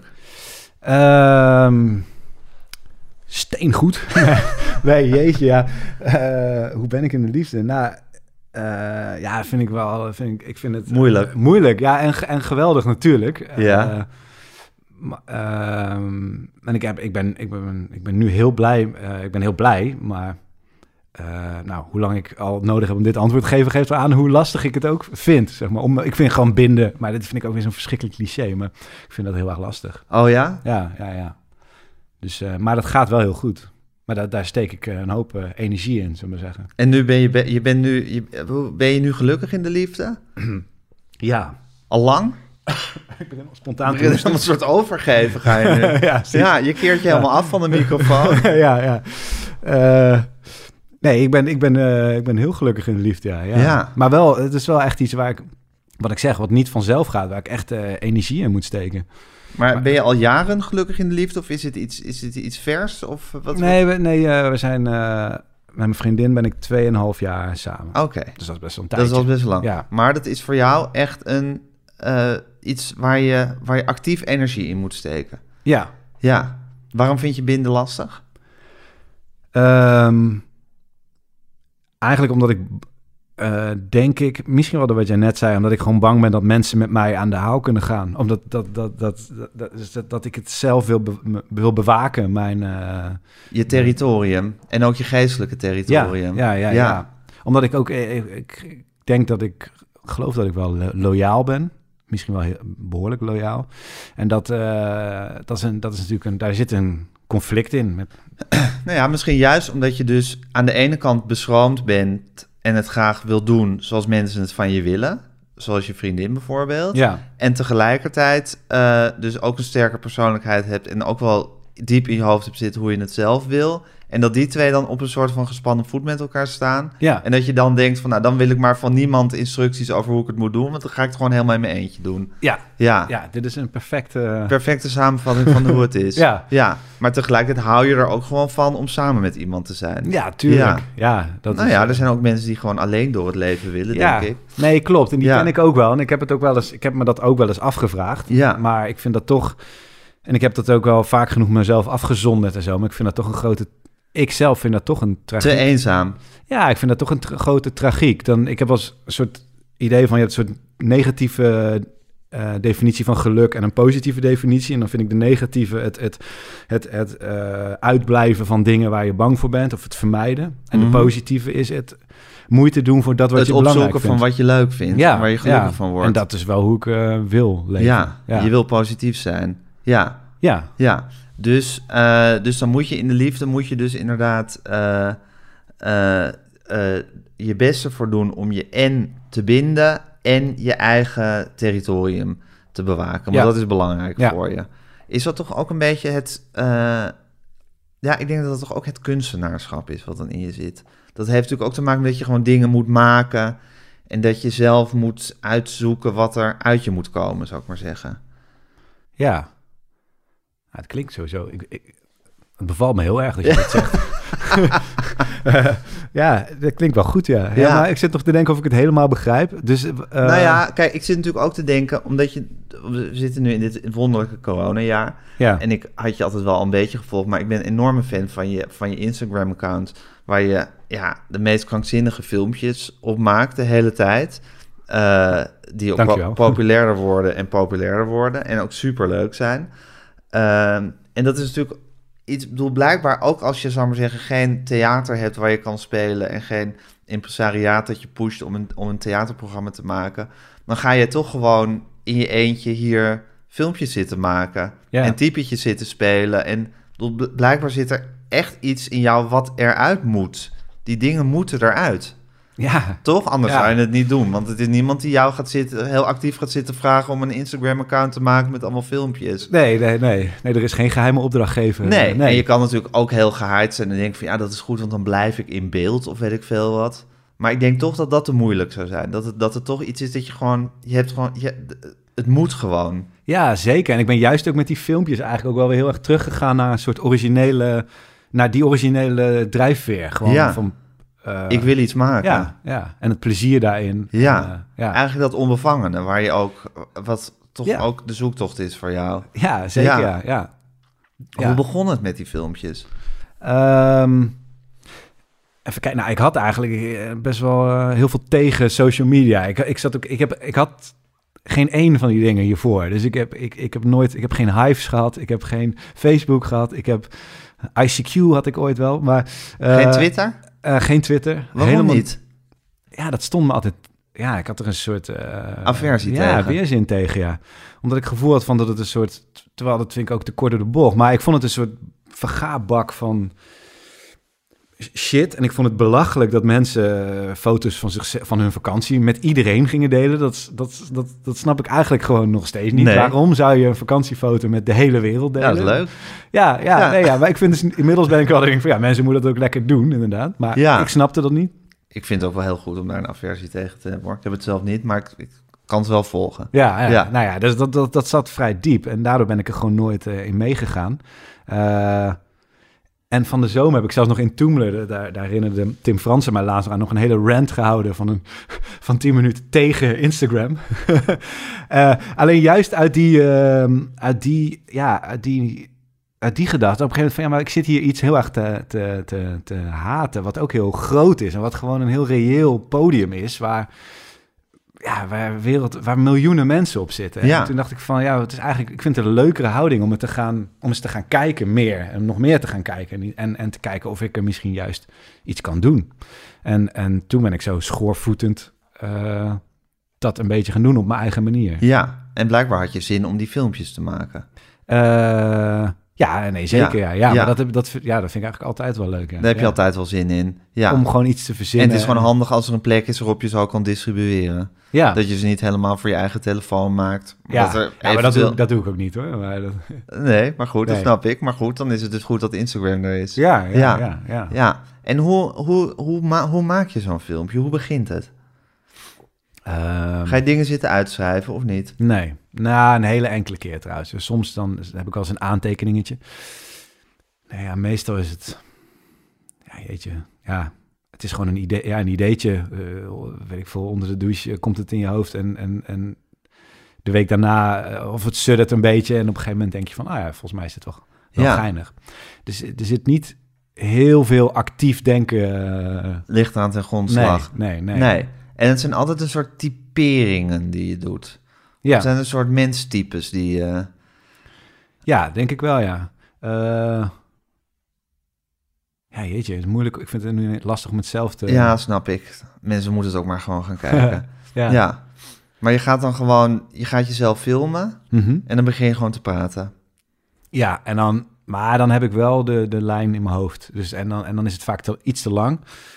Um, steengoed. Nee, jeetje, ja. Uh, hoe ben ik in de liefde? Nou... Uh, ja, vind ik wel. Vind ik, ik vind het moeilijk. Uh, moeilijk, ja, en, en geweldig natuurlijk. Ja. Uh, uh, en ik, heb, ik, ben, ik, ben, ik ben nu heel blij. Uh, ik ben heel blij, maar uh, nou, hoe lang ik al nodig heb om dit antwoord te geven, geeft wel aan hoe lastig ik het ook vind. Zeg maar. Om, ik vind gewoon binden, maar dit vind ik ook weer zo'n verschrikkelijk cliché, maar ik vind dat heel erg lastig. Oh ja? Ja, ja, ja. Dus, uh, maar dat gaat wel heel goed. Maar dat, daar steek ik een hoop uh, energie in, zullen we zeggen. En nu ben je, je, bent nu, je, ben je nu gelukkig in de liefde? Ja. Al lang? Ik ben helemaal spontaan. Je bent een soort overgeven, ga je nu. ja, ja, je keert je helemaal ja. af van de microfoon. ja, ja. Uh, nee, ik ben, ik, ben, uh, ik ben heel gelukkig in de liefde, ja, ja. ja. Maar wel, het is wel echt iets waar ik, wat ik zeg, wat niet vanzelf gaat, waar ik echt uh, energie in moet steken. Maar, maar ben je al jaren gelukkig in de liefde of is het iets, is het iets vers? Of wat, nee, we, nee uh, we zijn... Uh, met mijn vriendin ben ik tweeënhalf jaar samen. Oké. Okay. Dus dat is best wel een tijdje. Dat is al best lang. Ja. Maar dat is voor jou echt een, uh, iets waar je, waar je actief energie in moet steken. Ja. Ja. Waarom vind je binden lastig? Um, eigenlijk omdat ik... Uh, denk ik, misschien wel door wat jij net zei, omdat ik gewoon bang ben dat mensen met mij aan de haal kunnen gaan. Omdat dat, dat, dat, dat, dat, dat ik het zelf wil, be, wil bewaken, mijn... Uh, je territorium en ook je geestelijke territorium. Ja, ja, ja. ja. ja. Omdat ik ook, ik, ik denk dat ik, geloof dat ik wel loyaal ben. Misschien wel heel, behoorlijk loyaal. En dat, uh, dat, is een, dat is natuurlijk een, daar zit een conflict in. Met... Nou ja, misschien juist omdat je dus aan de ene kant beschroomd bent en het graag wil doen zoals mensen het van je willen. Zoals je vriendin bijvoorbeeld. Ja. En tegelijkertijd uh, dus ook een sterke persoonlijkheid hebt en ook wel diep in je hoofd hebt zitten hoe je het zelf wil. En dat die twee dan op een soort van gespannen voet met elkaar staan. Ja. En dat je dan denkt van, nou, dan wil ik maar van niemand instructies over hoe ik het moet doen, want dan ga ik het gewoon helemaal in mijn eentje doen. Ja. Ja. Ja, dit is een perfecte... Perfecte samenvatting van hoe het is. Ja. Ja. Maar tegelijkertijd hou je er ook gewoon van om samen met iemand te zijn. Ja, tuurlijk. Ja. Ja, dat nou is, ja, er zijn ook mensen die gewoon alleen door het leven willen, ja. denk ik. Nee, klopt. En die ja. ken ik ook wel. En ik heb het ook wel eens, ik heb me dat ook wel eens afgevraagd. Ja. Maar ik vind dat toch... En ik heb dat ook wel vaak genoeg mezelf afgezonderd en zo. Maar ik vind dat toch een grote... Ik zelf vind dat toch een tragiek. Te eenzaam. Ja, ik vind dat toch een tra- grote tragiek. Dan, ik heb wel een soort idee van... je hebt een soort negatieve uh, definitie van geluk... en een positieve definitie. En dan vind ik de negatieve het, het, het, het uh, uitblijven van dingen waar je bang voor bent... of het vermijden. En mm-hmm. de positieve is het moeite doen voor dat wat het je belangrijk vindt. Het opzoeken van wat je leuk vindt. Ja, waar je gelukkig ja. van wordt. En dat is wel hoe ik uh, wil leven. Ja, ja, je wil positief zijn. Ja. Ja. Ja. Dus, uh, dus dan moet je in de liefde, moet je dus inderdaad uh, uh, uh, je best ervoor doen om je en te binden en je eigen territorium te bewaken. Want Ja. dat is belangrijk Ja. voor je. Is dat toch ook een beetje het... Uh, ja, ik denk dat dat toch ook het kunstenaarschap is wat dan in je zit. Dat heeft natuurlijk ook te maken met dat je gewoon dingen moet maken... en dat je zelf moet uitzoeken wat er uit je moet komen, zou ik maar zeggen. Ja. Nou, het klinkt sowieso... Ik, ik, het bevalt me heel erg dat je dat zegt. uh, ja, dat klinkt wel goed, ja. ja. Ja. Maar ik zit nog te denken of ik het helemaal begrijp. Dus, uh, nou ja, kijk, ik zit natuurlijk ook te denken... omdat je... We zitten nu in dit wonderlijke coronajaar... Ja. En ik had je altijd wel een beetje gevolgd... maar ik ben een enorme fan van je, van je Instagram-account... waar je ja, de meest krankzinnige filmpjes op maakt de hele tijd... Uh, die ook po- populairder worden en populairder worden... en ook superleuk zijn. Uh, en dat is natuurlijk... iets, ik bedoel, blijkbaar ook als je, zou maar zeggen, geen theater hebt waar je kan spelen en geen impresariaat dat je pusht om een, om een theaterprogramma te maken, dan ga je toch gewoon in je eentje hier filmpjes zitten maken ja. en typetjes zitten spelen. En bedoel, blijkbaar zit er echt iets in jou wat eruit moet. Die dingen moeten eruit. Ja. Toch? Anders ja. zou je het niet doen. Want het is niemand die jou gaat zitten, heel actief gaat zitten vragen om een Instagram-account te maken met allemaal filmpjes. Nee, nee, nee. Nee, er is geen geheime opdrachtgever. Nee, nee. En je kan natuurlijk ook heel gehaaid zijn en denken van ja, dat is goed, want dan blijf ik in beeld of weet ik veel wat. Maar ik denk toch dat dat te moeilijk zou zijn. Dat het, dat het toch iets is dat je gewoon, je hebt gewoon, je, het moet gewoon. Ja, zeker. En ik ben juist ook met die filmpjes eigenlijk ook wel weer heel erg teruggegaan naar een soort originele, naar die originele drijfveer. Gewoon ja. van... Uh, ik wil iets maken. Ja, ja, en het plezier daarin. Ja, en, uh, ja. eigenlijk dat onbevangene, waar je ook, wat toch ja. ook de zoektocht is voor jou. Ja, zeker, ja. ja, ja. Hoe ja. begon het met die filmpjes? Um, even kijken, nou, ik had eigenlijk best wel uh, heel veel tegen social media. Ik, ik, zat ook, ik, heb, ik had geen één van die dingen hiervoor. Dus ik heb, ik, ik heb nooit, ik heb geen Hives gehad, ik heb geen Facebook gehad, ik heb I C Q had ik ooit wel, maar... Uh, geen Twitter? Uh, geen Twitter. Waarom Helemaal niet? Ja, dat stond me altijd... Ja, ik had er een soort... Uh, aversie ja, tegen. Ja, weerzin tegen, ja. Omdat ik het gevoel had van dat het een soort... Terwijl dat vind ik ook te kort door de bocht. Maar ik vond het een soort vergaarbak van shit. En ik vond het belachelijk dat mensen foto's van, zich, van hun vakantie met iedereen gingen delen. Dat, dat, dat, dat snap ik eigenlijk gewoon nog steeds niet. Nee. Waarom zou je een vakantiefoto met de hele wereld delen? Ja, dat is leuk. Ja, ja, ja. Nee, ja maar ik vind dus, inmiddels ben ik wel denk van ja, mensen moeten dat ook lekker doen, inderdaad. Maar ja. ik snapte dat niet. Ik vind het ook wel heel goed om daar een aversie tegen te hebben. Hoor. Ik heb het zelf niet, maar ik, ik kan het wel volgen. Ja, ja, ja. nou ja, dus dat, dat, dat zat vrij diep. En daardoor ben ik er gewoon nooit uh, in meegegaan. Uh, en van de zomer heb ik zelfs nog in Toomler, daar, daar herinnerde Tim Fransen mij laatst aan, nog een hele rant gehouden van, een, van tien minuten tegen Instagram. uh, alleen juist uit die, uh, uit die, ja, uit die... Uit die gedachte, op een gegeven moment van ja, maar ik zit hier iets heel erg te, te, te, te haten, wat ook heel groot is en wat gewoon een heel reëel podium is, waar, ja, waar, wereld, waar miljoenen mensen op zitten. Ja. En toen dacht ik van ja, het is eigenlijk, ik vind het een leukere houding om het te gaan, om eens te gaan kijken meer en nog meer te gaan kijken en, en, en te kijken of ik er misschien juist iets kan doen. En, en toen ben ik zo schoorvoetend uh, dat een beetje gaan doen op mijn eigen manier. Ja, en blijkbaar had je zin om die filmpjes te maken. Uh, Ja, nee, zeker. Ja, ja, ja. ja. Maar dat, dat, ja, dat vind ik eigenlijk altijd wel leuk. Ja. Daar heb je ja. altijd wel zin in. Ja. Om gewoon iets te verzinnen. En het is gewoon handig als er een plek is waarop je ze ook kan distribueren. Ja. Dat je ze niet helemaal voor je eigen telefoon maakt. Ja, dat er ja maar eventueel... dat doe, dat doe ik ook niet hoor. Maar dat... Nee, maar goed, dat nee. snap ik. Maar goed, dan is het dus goed dat Instagram er is. Ja, ja, ja. ja. ja. ja. En hoe, hoe, hoe, ma- hoe maak je zo'n filmpje? Hoe begint het? Um, Ga je dingen zitten uitschrijven of niet? Nee, nou, een hele enkele keer trouwens. Dus soms dan heb ik wel eens een aantekeningetje. Nou ja, meestal is het... Ja, jeetje, ja... Het is gewoon een, idee, ja, een ideetje, uh, weet ik veel, onder de douche komt het in je hoofd en, en, en de week daarna, uh, of het suddert een beetje en op een gegeven moment denk je van, ah ja, volgens mij is het toch wel ja. geinig. Dus er zit niet heel veel actief denken. Uh, Ligt aan ten grondslag. Nee, nee, nee. nee. En het zijn altijd een soort typeringen die je doet. Ja. Het zijn een soort menstypes die... Uh... Ja, denk ik wel, ja. Uh, Ja, jeetje, het is moeilijk. Ik vind het nu lastig om het zelf te... Ja, snap ik. Mensen moeten het ook maar gewoon gaan kijken. ja. ja. Maar je gaat dan gewoon... Je gaat jezelf filmen mm-hmm. en dan begin je gewoon te praten. Ja, en dan... Maar dan heb ik wel de, de lijn in mijn hoofd. Dus, en, dan, en dan is het vaak te, iets te lang.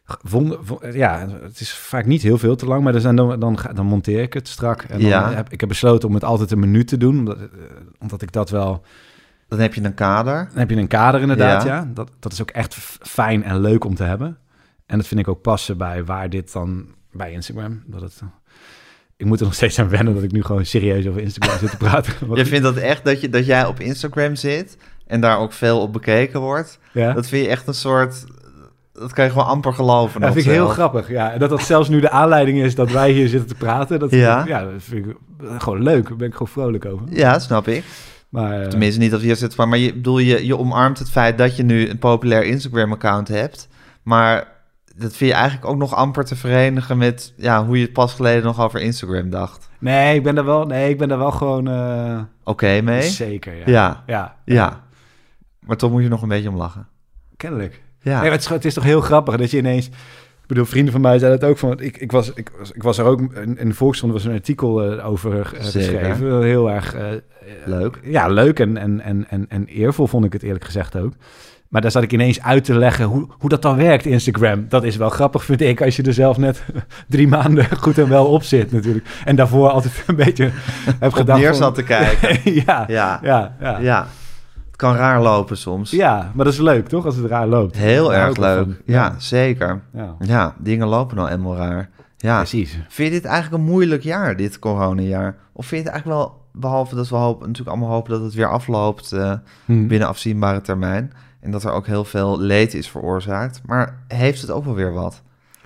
Vond, vond, ja, het is vaak niet heel veel te lang, maar dan, zijn dan, dan, dan monteer ik het strak. En dan Ja. heb, ik heb besloten om het altijd een minuut te doen, omdat, uh, omdat ik dat wel... Dan heb je een kader. Dan heb je een kader inderdaad, ja. Ja. Dat, dat is ook echt f- fijn en leuk om te hebben. En dat vind ik ook passen bij waar dit dan... Bij Instagram. Dat het, ik moet er nog steeds aan wennen dat ik nu gewoon serieus over Instagram zit te praten. Je vindt dat echt dat, je, dat jij op Instagram zit en daar ook veel op bekeken wordt. Ja? Dat vind je echt een soort... Dat kan je gewoon amper geloven. Dat nog vind ik heel zelf. grappig, ja. En dat dat zelfs nu de aanleiding is dat wij hier zitten te praten. Dat, Ja. ja, dat vind ik gewoon leuk. Daar ben ik gewoon vrolijk over. Ja, snap ik. Maar, uh, Tenminste, niet dat we hier zitten, maar je, bedoel, je, je omarmt het feit dat je nu een populair Instagram-account hebt. Maar dat vind je eigenlijk ook nog amper te verenigen met ja, hoe je het pas geleden nog over Instagram dacht. nee, ik ben daar wel, nee, ik ben daar wel gewoon... Uh, Oké okay, mee? Zeker, ja. Ja. ja. Ja. Maar toch moet je nog een beetje om lachen. Kennelijk. Ja. Nee, maar het, is, het is toch heel grappig dat je ineens... Ik bedoel, vrienden van mij zeiden het ook van... Ik, ik, was, ik, was, ik was er ook... In, in de Volkskrant was een artikel uh, over uh, geschreven. Heel erg... Uh, leuk. Ja, leuk en, en, en, en, en eervol vond ik het eerlijk gezegd ook. Maar daar zat ik ineens uit te leggen hoe, hoe dat dan werkt, Instagram. Dat is wel grappig, vind ik, als je er zelf net drie maanden goed en wel op zit natuurlijk. En daarvoor altijd een beetje heb Op gedacht... neer van, zat te kijken. ja, Ja. ja, ja, Ja. Het kan raar lopen soms. Ja, maar dat is leuk, toch? Als het raar loopt. Heel Daar hou erg ik wel leuk. van. Ja, Ja. zeker. Ja. Ja, dingen lopen nou eenmaal raar. Ja. Precies. Vind je dit eigenlijk een moeilijk jaar, dit coronajaar? Of vind je het eigenlijk wel, behalve dat we hopen, natuurlijk allemaal hopen dat het weer afloopt uh, Hm. binnen afzienbare termijn. En dat er ook heel veel leed is veroorzaakt. Maar heeft het ook wel weer wat?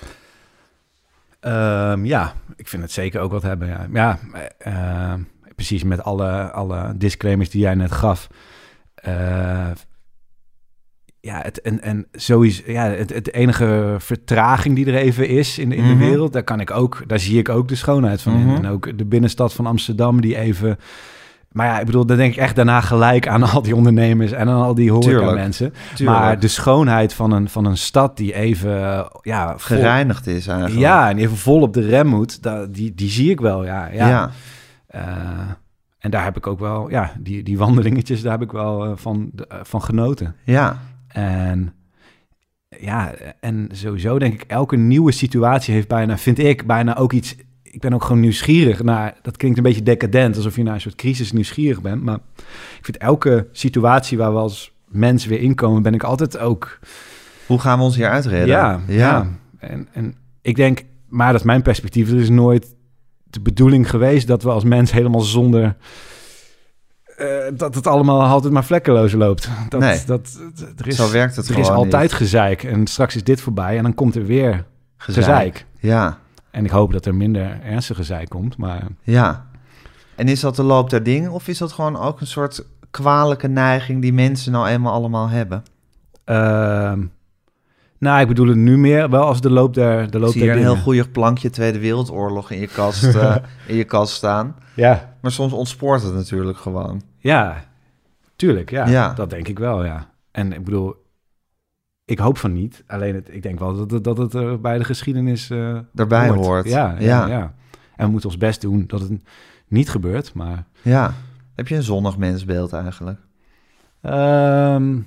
Um, ja, ik vind het zeker ook wat hebben. Ja, ja uh, precies met alle, alle disclaimers die jij net gaf. Uh, ja, het, en, en sowieso, ja, het, het enige vertraging die er even is in, in Mm-hmm. de wereld, daar kan ik ook, daar zie ik ook de schoonheid van Mm-hmm. in. En ook de binnenstad van Amsterdam die even. Maar ja, ik bedoel, dan denk ik echt daarna gelijk aan al die ondernemers en aan al die horeca-mensen. Maar de schoonheid van een, van een stad die even... Uh, ja, vol, gereinigd is eigenlijk. Ja, en even vol op de rem moet, dat, die, die zie ik wel, ja. ja. ja. Uh, en daar heb ik ook wel, ja, die, die wandelingetjes, daar heb ik wel uh, van, uh, van genoten. Ja. En ja, en sowieso denk ik, elke nieuwe situatie heeft bijna, vind ik, bijna ook iets... Ik ben ook gewoon nieuwsgierig naar... Dat klinkt een beetje decadent, alsof je naar een soort crisis nieuwsgierig bent. Maar ik vind elke situatie waar we als mens weer inkomen... ben ik altijd ook... Hoe gaan we ons hier uitredden? Ja, ja. ja. En, en ik denk, maar dat is mijn perspectief... er is nooit de bedoeling geweest dat we als mens helemaal zonder... Uh, dat het allemaal altijd maar vlekkeloos loopt. Dat, nee, dat, er is, zo werkt het er gewoon is altijd niet. gezeik. En straks is dit voorbij en dan komt er weer gezeik. gezeik. Ja. En ik hoop dat er minder ernstige gezeik komt, maar... Ja. En is dat de loop der dingen? Of is dat gewoon ook een soort kwalijke neiging die mensen nou eenmaal allemaal hebben? Uh, nou, ik bedoel het nu meer wel als de loop der, de loop Zie der je een dingen. heel goeie plankje Tweede Wereldoorlog in je kast, uh, in je kast staan. Ja. Maar soms ontspoort het natuurlijk gewoon. Ja, tuurlijk. Ja, ja. Dat denk ik wel, ja. En ik bedoel, ik hoop van niet. Alleen het, ik denk wel dat het, dat het uh, bij de geschiedenis uh, daarbij hoort. hoort. Ja, ja, ja. ja. En we moeten ons best doen dat het niet gebeurt, maar... Ja. Heb je een zonnig mensbeeld eigenlijk? Um,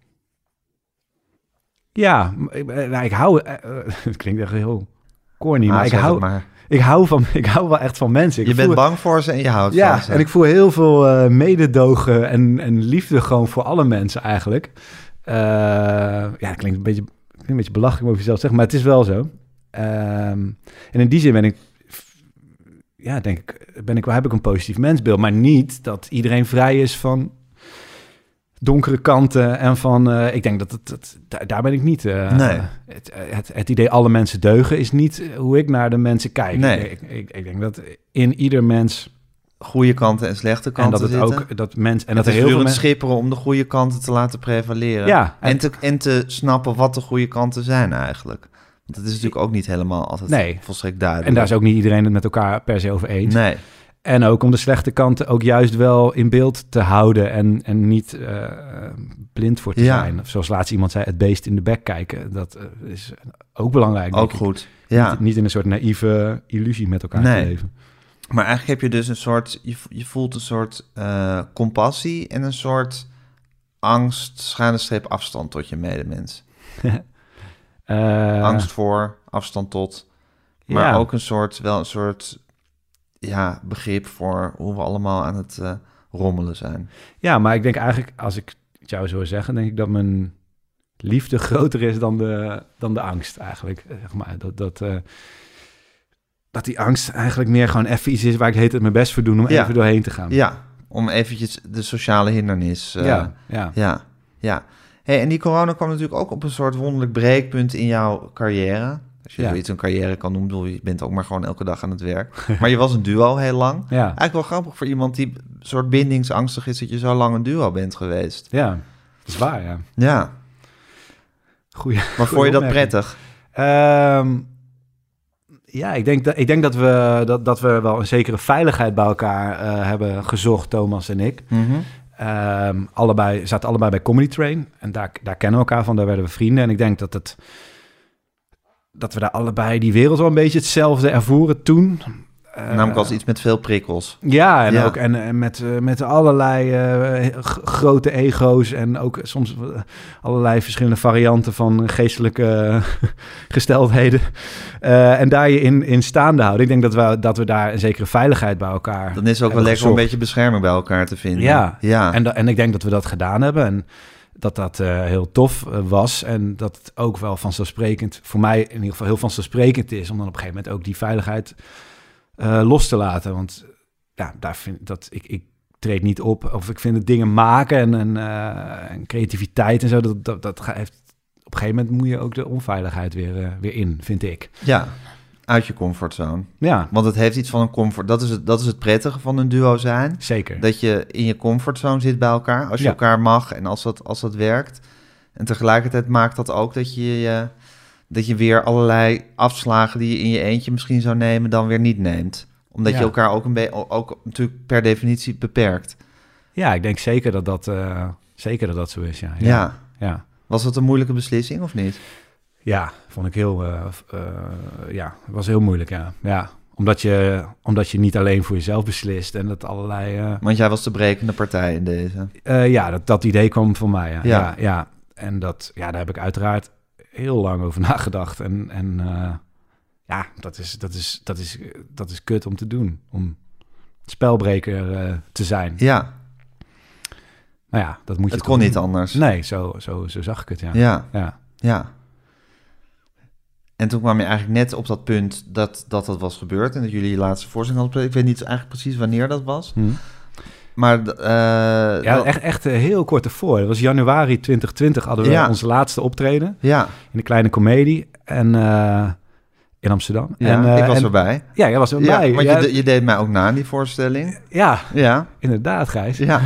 ja, ik, nou, ik hou... Uh, het klinkt echt heel corny, ah, maar, ik hou, maar ik, hou van, ik hou wel echt van mensen. Ik je voel, bent bang voor ze en je houdt ja, van ze. En ik voel heel veel uh, mededogen en, en liefde gewoon voor alle mensen eigenlijk. Uh, ja, het klinkt een beetje, een beetje belachelijk over jezelf zeggen, maar het is wel zo. Um, en in die zin ben ik... Ja, denk ik, ben ik wel, heb ik een positief mensbeeld. Maar niet dat iedereen vrij is van donkere kanten en van... Uh, ik denk dat het, het daar, daar ben ik niet. Uh, nee. Het, het, het idee alle mensen deugen is niet hoe ik naar de mensen kijk. Nee. Ik, ik, ik denk dat in ieder mens... goede kanten en slechte kanten en dat het zitten. ook dat mens en het dat is er heel veel het mensen schipperen om de goede kanten te laten prevaleren. Ja, en, en, te, en te snappen wat de goede kanten zijn eigenlijk. Want dat is natuurlijk ook niet helemaal altijd nee. volstrekt duidelijk. En daar is ook niet iedereen het met elkaar per se over eens. Nee. En ook om de slechte kanten ook juist wel in beeld te houden en, en niet uh, blind voor te ja. zijn. Of zoals laatst iemand zei, het beest in de bek kijken. Dat uh, is ook belangrijk. Ook goed, ja. Niet, niet in een soort naïeve illusie met elkaar nee. te leven. Maar eigenlijk heb je dus een soort, je, je voelt een soort uh, compassie en een soort angst, schuine streep afstand tot je medemens. Uh, Angst voor, afstand tot. Maar ja. ook een soort, wel een soort ja, begrip voor hoe we allemaal aan het uh, rommelen zijn. Ja, maar ik denk eigenlijk, als ik het jou zou zeggen, denk ik dat mijn liefde groter is dan de, dan de angst eigenlijk. Zeg maar. Dat, dat, uh, dat die angst eigenlijk meer gewoon even iets is waar ik het mijn best voor doe om ja. even doorheen te gaan. Ja, om eventjes de sociale hindernis. Uh, ja, ja. Ja, ja. Hey, en die corona kwam natuurlijk ook op een soort wonderlijk breekpunt in jouw carrière. Als je ja. zoiets een carrière kan noemen, bedoel, je bent ook maar gewoon elke dag aan het werk. Maar je was een duo heel lang. Ja. Eigenlijk wel grappig voor iemand die soort bindingsangstig is, dat je zo lang een duo bent geweest. Ja, dat is waar, ja. Ja. Goeie, maar goeie vond je dat opmerking. prettig? Um, ja, ik denk dat, ik denk dat, we, dat, dat we wel een zekere veiligheid bij elkaar uh, hebben gezocht, Thomas en ik. Mm-hmm. Um, allebei, zaten allebei bij Comedy Train. En daar, daar kennen we elkaar van, daar werden we vrienden. En ik denk dat, het, dat we daar allebei die wereld wel een beetje hetzelfde ervoeren toen. Uh, Namelijk als iets met veel prikkels. Ja, en ja. ook en, en met, uh, met allerlei uh, g- grote ego's en ook soms uh, allerlei verschillende varianten van geestelijke uh, gesteldheden. Uh, en daar je in, in staande houden. Ik denk dat we, dat we daar een zekere veiligheid bij elkaar Dan is het ook wel lekker om een beetje bescherming bij elkaar te vinden. Ja, ja. En, da- en ik denk dat we dat gedaan hebben en dat dat uh, heel tof uh, was. En dat het ook wel vanzelfsprekend, voor mij in ieder geval heel vanzelfsprekend is, om dan op een gegeven moment ook die veiligheid Uh, los te laten, want ja, daar vind dat ik, ik treed niet op, of ik vind het dingen maken en, en, uh, en creativiteit en zo, dat, dat, dat heeft, op een gegeven moment moet je ook de onveiligheid weer, uh, weer in, vind ik. Ja, uit je comfortzone. Ja. Want het heeft iets van een comfort, dat is het, dat is het prettige van een duo zijn. Zeker. Dat je in je comfortzone zit bij elkaar, als je ja. elkaar mag en als dat, als dat werkt. En tegelijkertijd maakt dat ook dat je je dat je weer allerlei afslagen die je in je eentje misschien zou nemen, dan weer niet neemt. Omdat ja. je elkaar ook, een be- ook natuurlijk per definitie beperkt. Ja, ik denk zeker dat dat, uh, zeker dat, dat zo is, ja. Ja. ja. ja. Was dat een moeilijke beslissing of niet? Ja, vond ik heel, uh, uh, ja, het was heel moeilijk, ja. ja. Omdat je, omdat je niet alleen voor jezelf beslist en dat allerlei... Uh... Want jij was de brekende partij in deze. Uh, ja, dat, dat idee kwam van mij, ja. Ja. ja, ja. En dat, ja, daar heb ik uiteraard heel lang over nagedacht. En, en uh, ja, dat is, dat, is, dat, is, dat is kut om te doen. Om spelbreker uh, te zijn. Ja. Nou ja, dat moet je Het kon doen. niet anders. Nee, zo, zo, zo zag ik het, ja. Ja. ja. Ja. En toen kwam je eigenlijk net op dat punt dat dat, dat was gebeurd. En dat jullie je laatste voorstelling hadden. Ik weet niet eigenlijk precies wanneer dat was. Hm. Maar uh, ja, dat... echt, echt heel kort ervoor. Dat was januari twintig twintig hadden we ja. onze laatste optreden. Ja. In de Kleine Comedie. En uh, in Amsterdam. Ja, en, uh, ik was en, erbij. Ja, jij was erbij. Ja, want ja. je, je deed mij ook na in die voorstelling. Ja, ja. inderdaad, Gijs. Ja.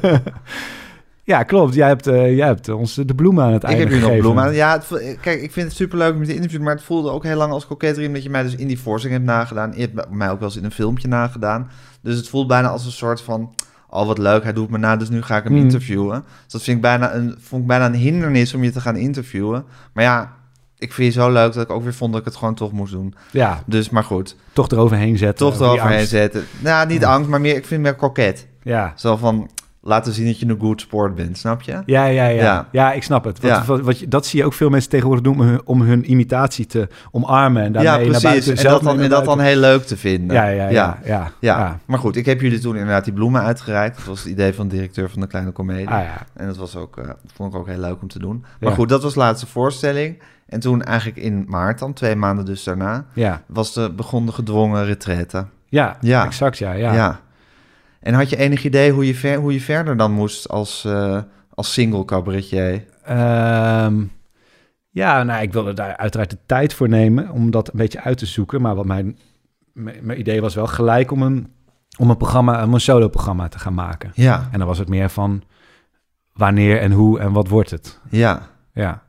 Ja, klopt. Jij hebt, uh, jij hebt ons de bloemen aan het einde gegeven. Ik heb je nog bloemen aan. Ja, het, kijk, ik vind het superleuk met de interview, maar het voelde ook heel lang als koketterie, omdat je mij dus in die voorstelling hebt nagedaan. Je hebt mij ook wel eens in een filmpje nagedaan. Dus het voelt bijna als een soort van, oh wat leuk, hij doet me na, dus nu ga ik hem mm. interviewen. Dus dat vind ik bijna een, vond ik bijna een hindernis om je te gaan interviewen. Maar ja, ik vind je zo leuk dat ik ook weer vond dat ik het gewoon toch moest doen. Ja. Dus, maar goed. Toch eroverheen zetten. Toch eroverheen zetten. Nou, niet ja. angst, maar meer, ik vind het meer koket. Ja. Zo van, laten zien dat je een good sport bent, snap je? Ja, ja, ja. Ja, ja ik snap het. Wat, ja. wat, wat, wat, dat zie je ook veel mensen tegenwoordig doen om hun, om hun imitatie te omarmen. En daarmee ja, precies. Naar buiten, en dat, dan, en dat dan heel leuk te vinden. Ja, ja, ja. ja, ja, ja. ja. Maar goed, ik heb jullie toen inderdaad die bloemen uitgereikt. Dat was het idee van de directeur van de Kleine Comedie. Ah, ja. En dat was ook, uh, vond ik ook heel leuk om te doen. Maar ja. goed, dat was de laatste voorstelling. En toen eigenlijk in maart dan, twee maanden dus daarna, ja. was de, begon de gedwongen retraite. Ja, ja, exact, ja. ja. ja. En had je enig idee hoe je, ver, hoe je verder dan moest als, uh, als single cabaretier? Um, ja, nou, ik wilde daar uiteraard de tijd voor nemen om dat een beetje uit te zoeken. Maar wat mijn, mijn, mijn idee was wel gelijk om een, om een programma, om een solo-programma te gaan maken. Ja. En dan was het meer van wanneer en hoe en wat wordt het. Ja. Ja.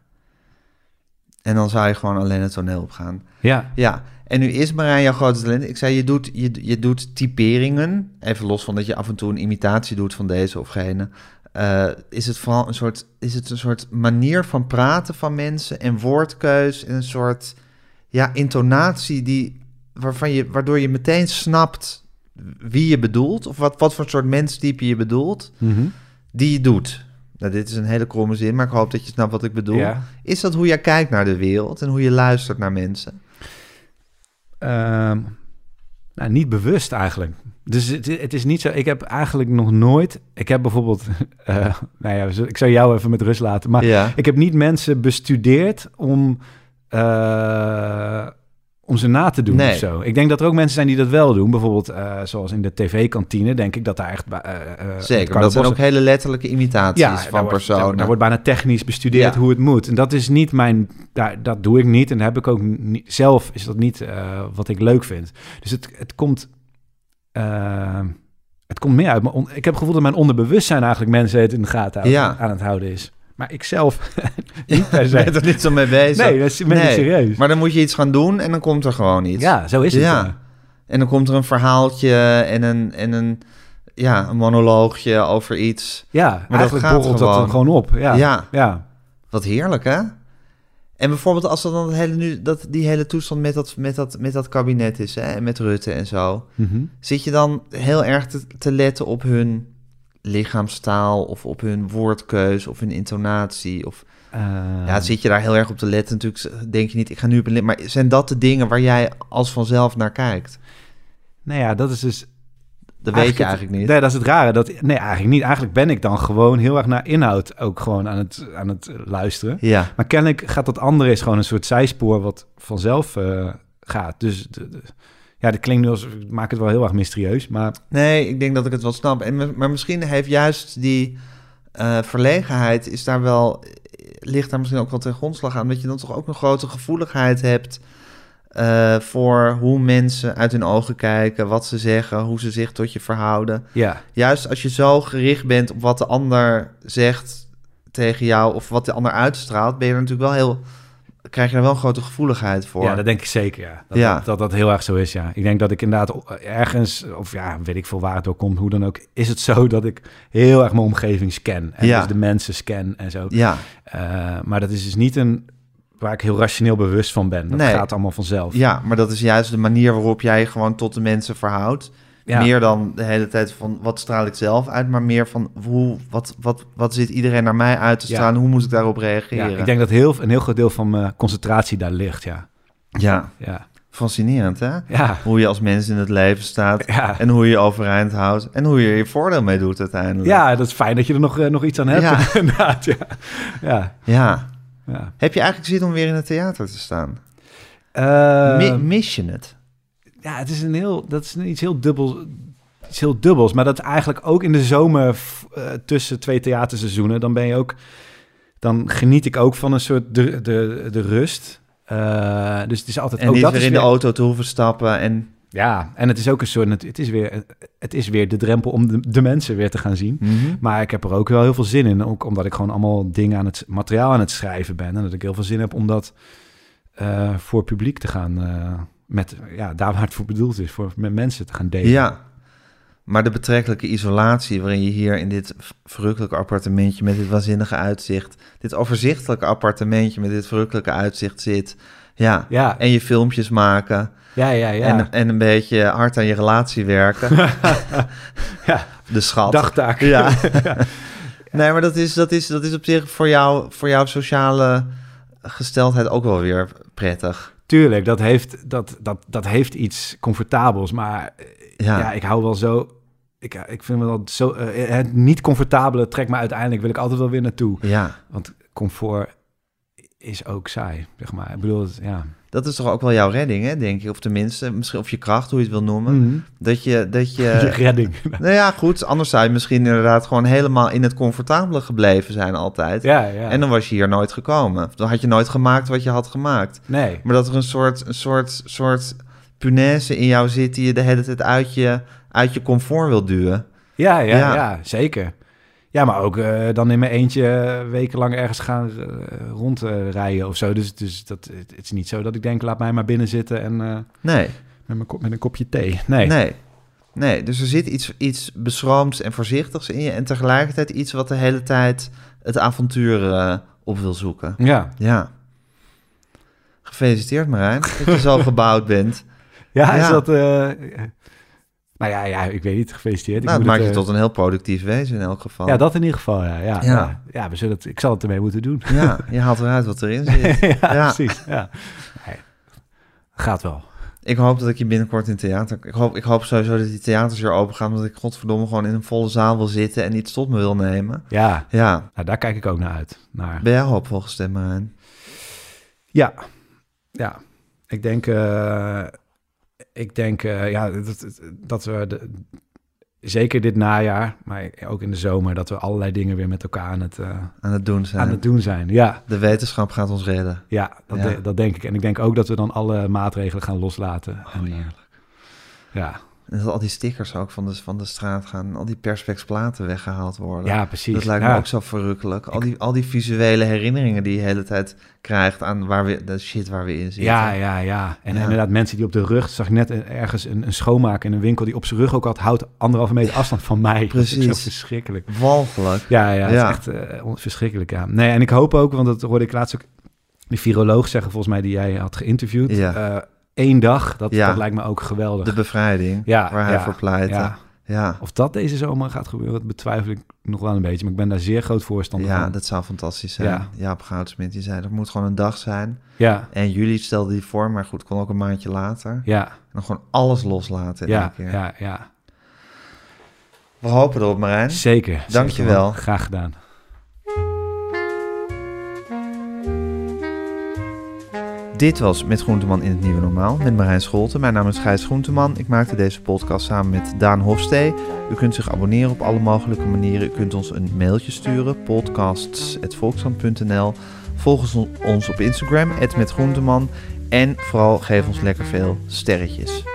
En dan zou je gewoon alleen het toneel op gaan. Ja. Ja. En nu is Marijn jouw grote talent. Ik zei, je doet, je, je doet typeringen. Even los van dat je af en toe een imitatie doet van deze of gene. Uh, is het vooral een soort, is het een soort manier van praten van mensen en woordkeus en een soort ja, intonatie die, waarvan je, waardoor je meteen snapt wie je bedoelt of wat, wat voor soort menstype je bedoelt, mm-hmm. die je doet. nou, dit is een hele kromme zin, maar ik hoop dat je snapt wat ik bedoel. Ja. Is dat hoe jij kijkt naar de wereld en hoe je luistert naar mensen? Um, nou, niet bewust eigenlijk. Dus het, het is niet zo... Ik heb eigenlijk nog nooit... Ik heb bijvoorbeeld... Uh, nou ja, ik zou jou even met rust laten. Maar Ja. ik heb niet mensen bestudeerd om... Uh, om ze na te doen Nee. of zo. Ik denk dat er ook mensen zijn die dat wel doen. Bijvoorbeeld uh, zoals in de tv-kantine, denk ik dat daar echt... Uh, uh, Zeker, dat zijn ook hele letterlijke imitaties ja, van daar personen. Wordt, daar wordt bijna technisch bestudeerd Ja. hoe het moet. En dat is niet mijn... Daar, dat doe ik niet. En heb ik ook niet... Zelf is dat niet uh, wat ik leuk vind. Dus het, het komt... Uh, het komt meer uit mijn... On, ik heb het gevoel dat mijn onderbewustzijn eigenlijk mensen het in de gaten houden, Ja. aan het houden is. Maar ik zelf niet per se. Je bent er niet zo mee bezig. Nee, dat is ben ik Nee. serieus. Maar dan moet je iets gaan doen en dan komt er gewoon iets. Ja, zo is het. Ja. Ja. En dan komt er een verhaaltje en een, en een, ja, een monoloogje over iets. Ja, dat eigenlijk gaat borrelt dat gewoon. dan gewoon op. Ja. Ja. Ja. Wat heerlijk, hè? En bijvoorbeeld als er dan het hele, nu, dat, die hele toestand met dat, met, dat, met dat kabinet is, hè, en met Rutte en zo. Mm-hmm. Zit je dan heel erg te, te letten op hun lichaamstaal of op hun woordkeus of hun intonatie? Of, Uh, ja, zit je daar heel erg op te letten? Natuurlijk denk je niet, ik ga nu op een... Maar zijn dat de dingen waar jij als vanzelf naar kijkt? Nou ja, dat is dus... Dat weet je eigenlijk niet. Nee, dat is het rare. Dat, nee, eigenlijk niet. Eigenlijk ben ik dan gewoon heel erg naar inhoud ook gewoon aan het, aan het luisteren. Ja. Maar kennelijk gaat dat andere is gewoon een soort zijspoor wat vanzelf uh, gaat. Dus de, de, ja, dat klinkt nu als... Ik maak het wel heel erg mysterieus, maar... Nee, ik denk dat ik het wel snap. En, maar misschien heeft juist die uh, verlegenheid... is daar wel... ligt daar misschien ook wel ten grondslag aan... dat je dan toch ook een grote gevoeligheid hebt... Uh, voor hoe mensen uit hun ogen kijken, wat ze zeggen, hoe ze zich tot je verhouden. Ja. Juist als je zo gericht bent op wat de ander zegt tegen jou of wat de ander uitstraalt, ben je er natuurlijk wel heel, krijg je er wel een grote gevoeligheid voor. Ja, dat denk ik zeker, ja. Dat, ja. Dat, dat dat heel erg zo is, ja. Ik denk dat ik inderdaad ergens, of ja, weet ik veel waar het door komt, hoe dan ook, is het zo dat ik heel erg mijn omgeving scan. En ja. dus de mensen scan en zo. Ja. Uh, maar dat is dus niet een... waar ik heel rationeel bewust van ben. Dat nee. gaat allemaal vanzelf. Ja, maar dat is juist de manier waarop jij je gewoon tot de mensen verhoudt. Ja. Meer dan de hele tijd van wat straal ik zelf uit, maar meer van hoe, wat, wat, wat zit iedereen naar mij uit te stralen, ja. Hoe moet ik daarop reageren? Ja, ik denk dat heel, een heel groot deel van mijn concentratie daar ligt, ja. Ja, ja. Fascinerend, hè? Ja. Hoe je als mens in het leven staat ja. en hoe je je overeind houdt en hoe je je voordeel mee doet uiteindelijk. Ja, dat is fijn dat je er nog, uh, nog iets aan hebt. Ja. Inderdaad, ja. Ja. Ja. Ja. Heb je eigenlijk zin om weer in het theater te staan? Uh, Mi- mis je het? Ja, het is een heel, dat is iets heel dubbels, iets heel dubbels. Maar dat eigenlijk ook in de zomer f- uh, tussen twee theaterseizoenen, dan ben je ook, dan geniet ik ook van een soort de, de, de rust. Uh, dus het is altijd en ook niet dat weer is in weer, de auto te hoeven stappen en... Ja, en het is ook een soort, het is weer, het is weer de drempel om de, de mensen weer te gaan zien. Mm-hmm. Maar ik heb er ook wel heel veel zin in, ook omdat ik gewoon allemaal dingen aan het materiaal aan het schrijven ben. En dat ik heel veel zin heb om dat uh, voor publiek te gaan, uh, met, ja, daar waar het voor bedoeld is, voor met mensen te gaan delen. Ja, maar de betrekkelijke isolatie waarin je hier in dit verrukkelijke appartementje met dit waanzinnige uitzicht, dit overzichtelijke appartementje met dit verrukkelijke uitzicht zit, ja, ja. En je filmpjes maken. Ja, ja, ja. En, en een beetje hard aan je relatie werken. Ja. De schat. Dagtaak. Ja. Ja. Nee, maar dat is, dat, is, dat is op zich voor jou, voor jouw sociale gesteldheid ook wel weer prettig. Tuurlijk, dat heeft, dat, dat, dat heeft iets comfortabels. Maar ja, ja ik hou wel zo... Ik, ik vind wel zo... Uh, het niet comfortabele trekt me uiteindelijk... wil ik altijd wel weer naartoe. Ja. Want comfort is ook saai, zeg maar. Ik bedoel, ja... Dat is toch ook wel jouw redding, hè, denk ik? Of tenminste, misschien of je kracht, hoe je het wil noemen. Mm-hmm. Dat je... Dat je, je redding. Nou ja, goed. Anders zou je misschien inderdaad gewoon helemaal in het comfortabele gebleven zijn altijd. Ja, ja. En dan was je hier nooit gekomen. Dan had je nooit gemaakt wat je had gemaakt. Nee. Maar dat er een soort, een soort, soort punaise in jou zit die je de hele tijd uit je, uit je comfort wil duwen. Ja, ja, Ja. ja, zeker. Ja, maar ook uh, dan in mijn eentje uh, wekenlang ergens gaan uh, rondrijden uh, of zo. Dus, dus dat, het, het is niet zo dat ik denk, laat mij maar binnen zitten en uh, Nee. met, mijn, met een kopje thee. Nee. Nee. Nee, dus er zit iets, iets beschroomds en voorzichtigs in je en tegelijkertijd iets wat de hele tijd het avontuur uh, op wil zoeken. Ja. Ja. Gefeliciteerd Marijn, dat je zo gebouwd bent. Ja, Ja. is dat... Uh, Nou ja, ja, ik weet niet. Gefeliciteerd. Nou, ik dat maakt het, je uh... tot een heel productief wezen in elk geval. Ja, dat in ieder geval, ja. Ja, Ja. ja. ja we zullen het, ik zal het ermee moeten doen. Ja, je haalt eruit wat erin zit. ja, Ja. precies. Ja. Nee, gaat wel. Ik hoop dat ik je binnenkort in theater... Ik hoop, ik hoop sowieso dat die theaters weer open gaan, omdat ik godverdomme gewoon in een volle zaal wil zitten en iets tot me wil nemen. Ja, Ja. nou, daar kijk ik ook naar uit. Naar... Ben jij hoopvol gestemd, Marijn? Ja, ja. Ik denk, uh, ik denk uh, ja, dat, dat we de, zeker dit najaar, maar ook in de zomer, dat we allerlei dingen weer met elkaar aan het, uh, Aan het doen zijn. aan het doen zijn. Ja, De wetenschap gaat ons redden. ja, dat, Ja. De, dat denk ik. En ik denk ook dat we dan alle maatregelen gaan loslaten. Oh, en, uh, heerlijk. ja. En dat al die stickers ook van de, van de straat gaan, al die perspex-platen weggehaald worden. ja, precies. Dat lijkt ja. me ook zo verrukkelijk. Al die, al die visuele herinneringen die je de hele tijd krijgt aan waar we, de shit waar we in zitten. Ja, ja, ja. En Ja. inderdaad, mensen die op de rug... Zag ik net ergens een, een schoonmaker in een winkel die op zijn rug ook had... houdt anderhalve meter afstand van mij. Precies. Dat is zo verschrikkelijk. Walgelijk. Ja, ja, het Ja. is echt uh, verschrikkelijk, ja. Nee, en ik hoop ook, want dat hoorde ik laatst ook... die viroloog zeggen, volgens mij, die jij had geïnterviewd... Ja. Uh, één dag, dat, Ja. dat lijkt me ook geweldig. De bevrijding, Ja, waar hij ja, voor pleitte. ja. Ja. Of dat deze zomer gaat gebeuren, dat betwijfel ik nog wel een beetje. Maar ik ben daar zeer groot voorstander Ja, van. dat zou fantastisch zijn. Ja. Jaap Goudsmit, die zei, er moet gewoon een dag zijn. Ja, En juli stelde die voor, maar goed, kon ook een maandje later. ja, En dan gewoon alles loslaten in ja, één keer. ja, ja. We hopen erop, Marijn. Zeker. Dank je zeker wel. Graag gedaan. Dit was Met Groenteman in het Nieuwe Normaal met Marijn Scholten. Mijn naam is Gijs Groenteman. Ik maakte deze podcast samen met Daan Hofstee. U kunt zich abonneren op alle mogelijke manieren. U kunt ons een mailtje sturen, podcasts at volkskrant punt n l. Volg ons op Instagram, at met Groenteman. En vooral geef ons lekker veel sterretjes.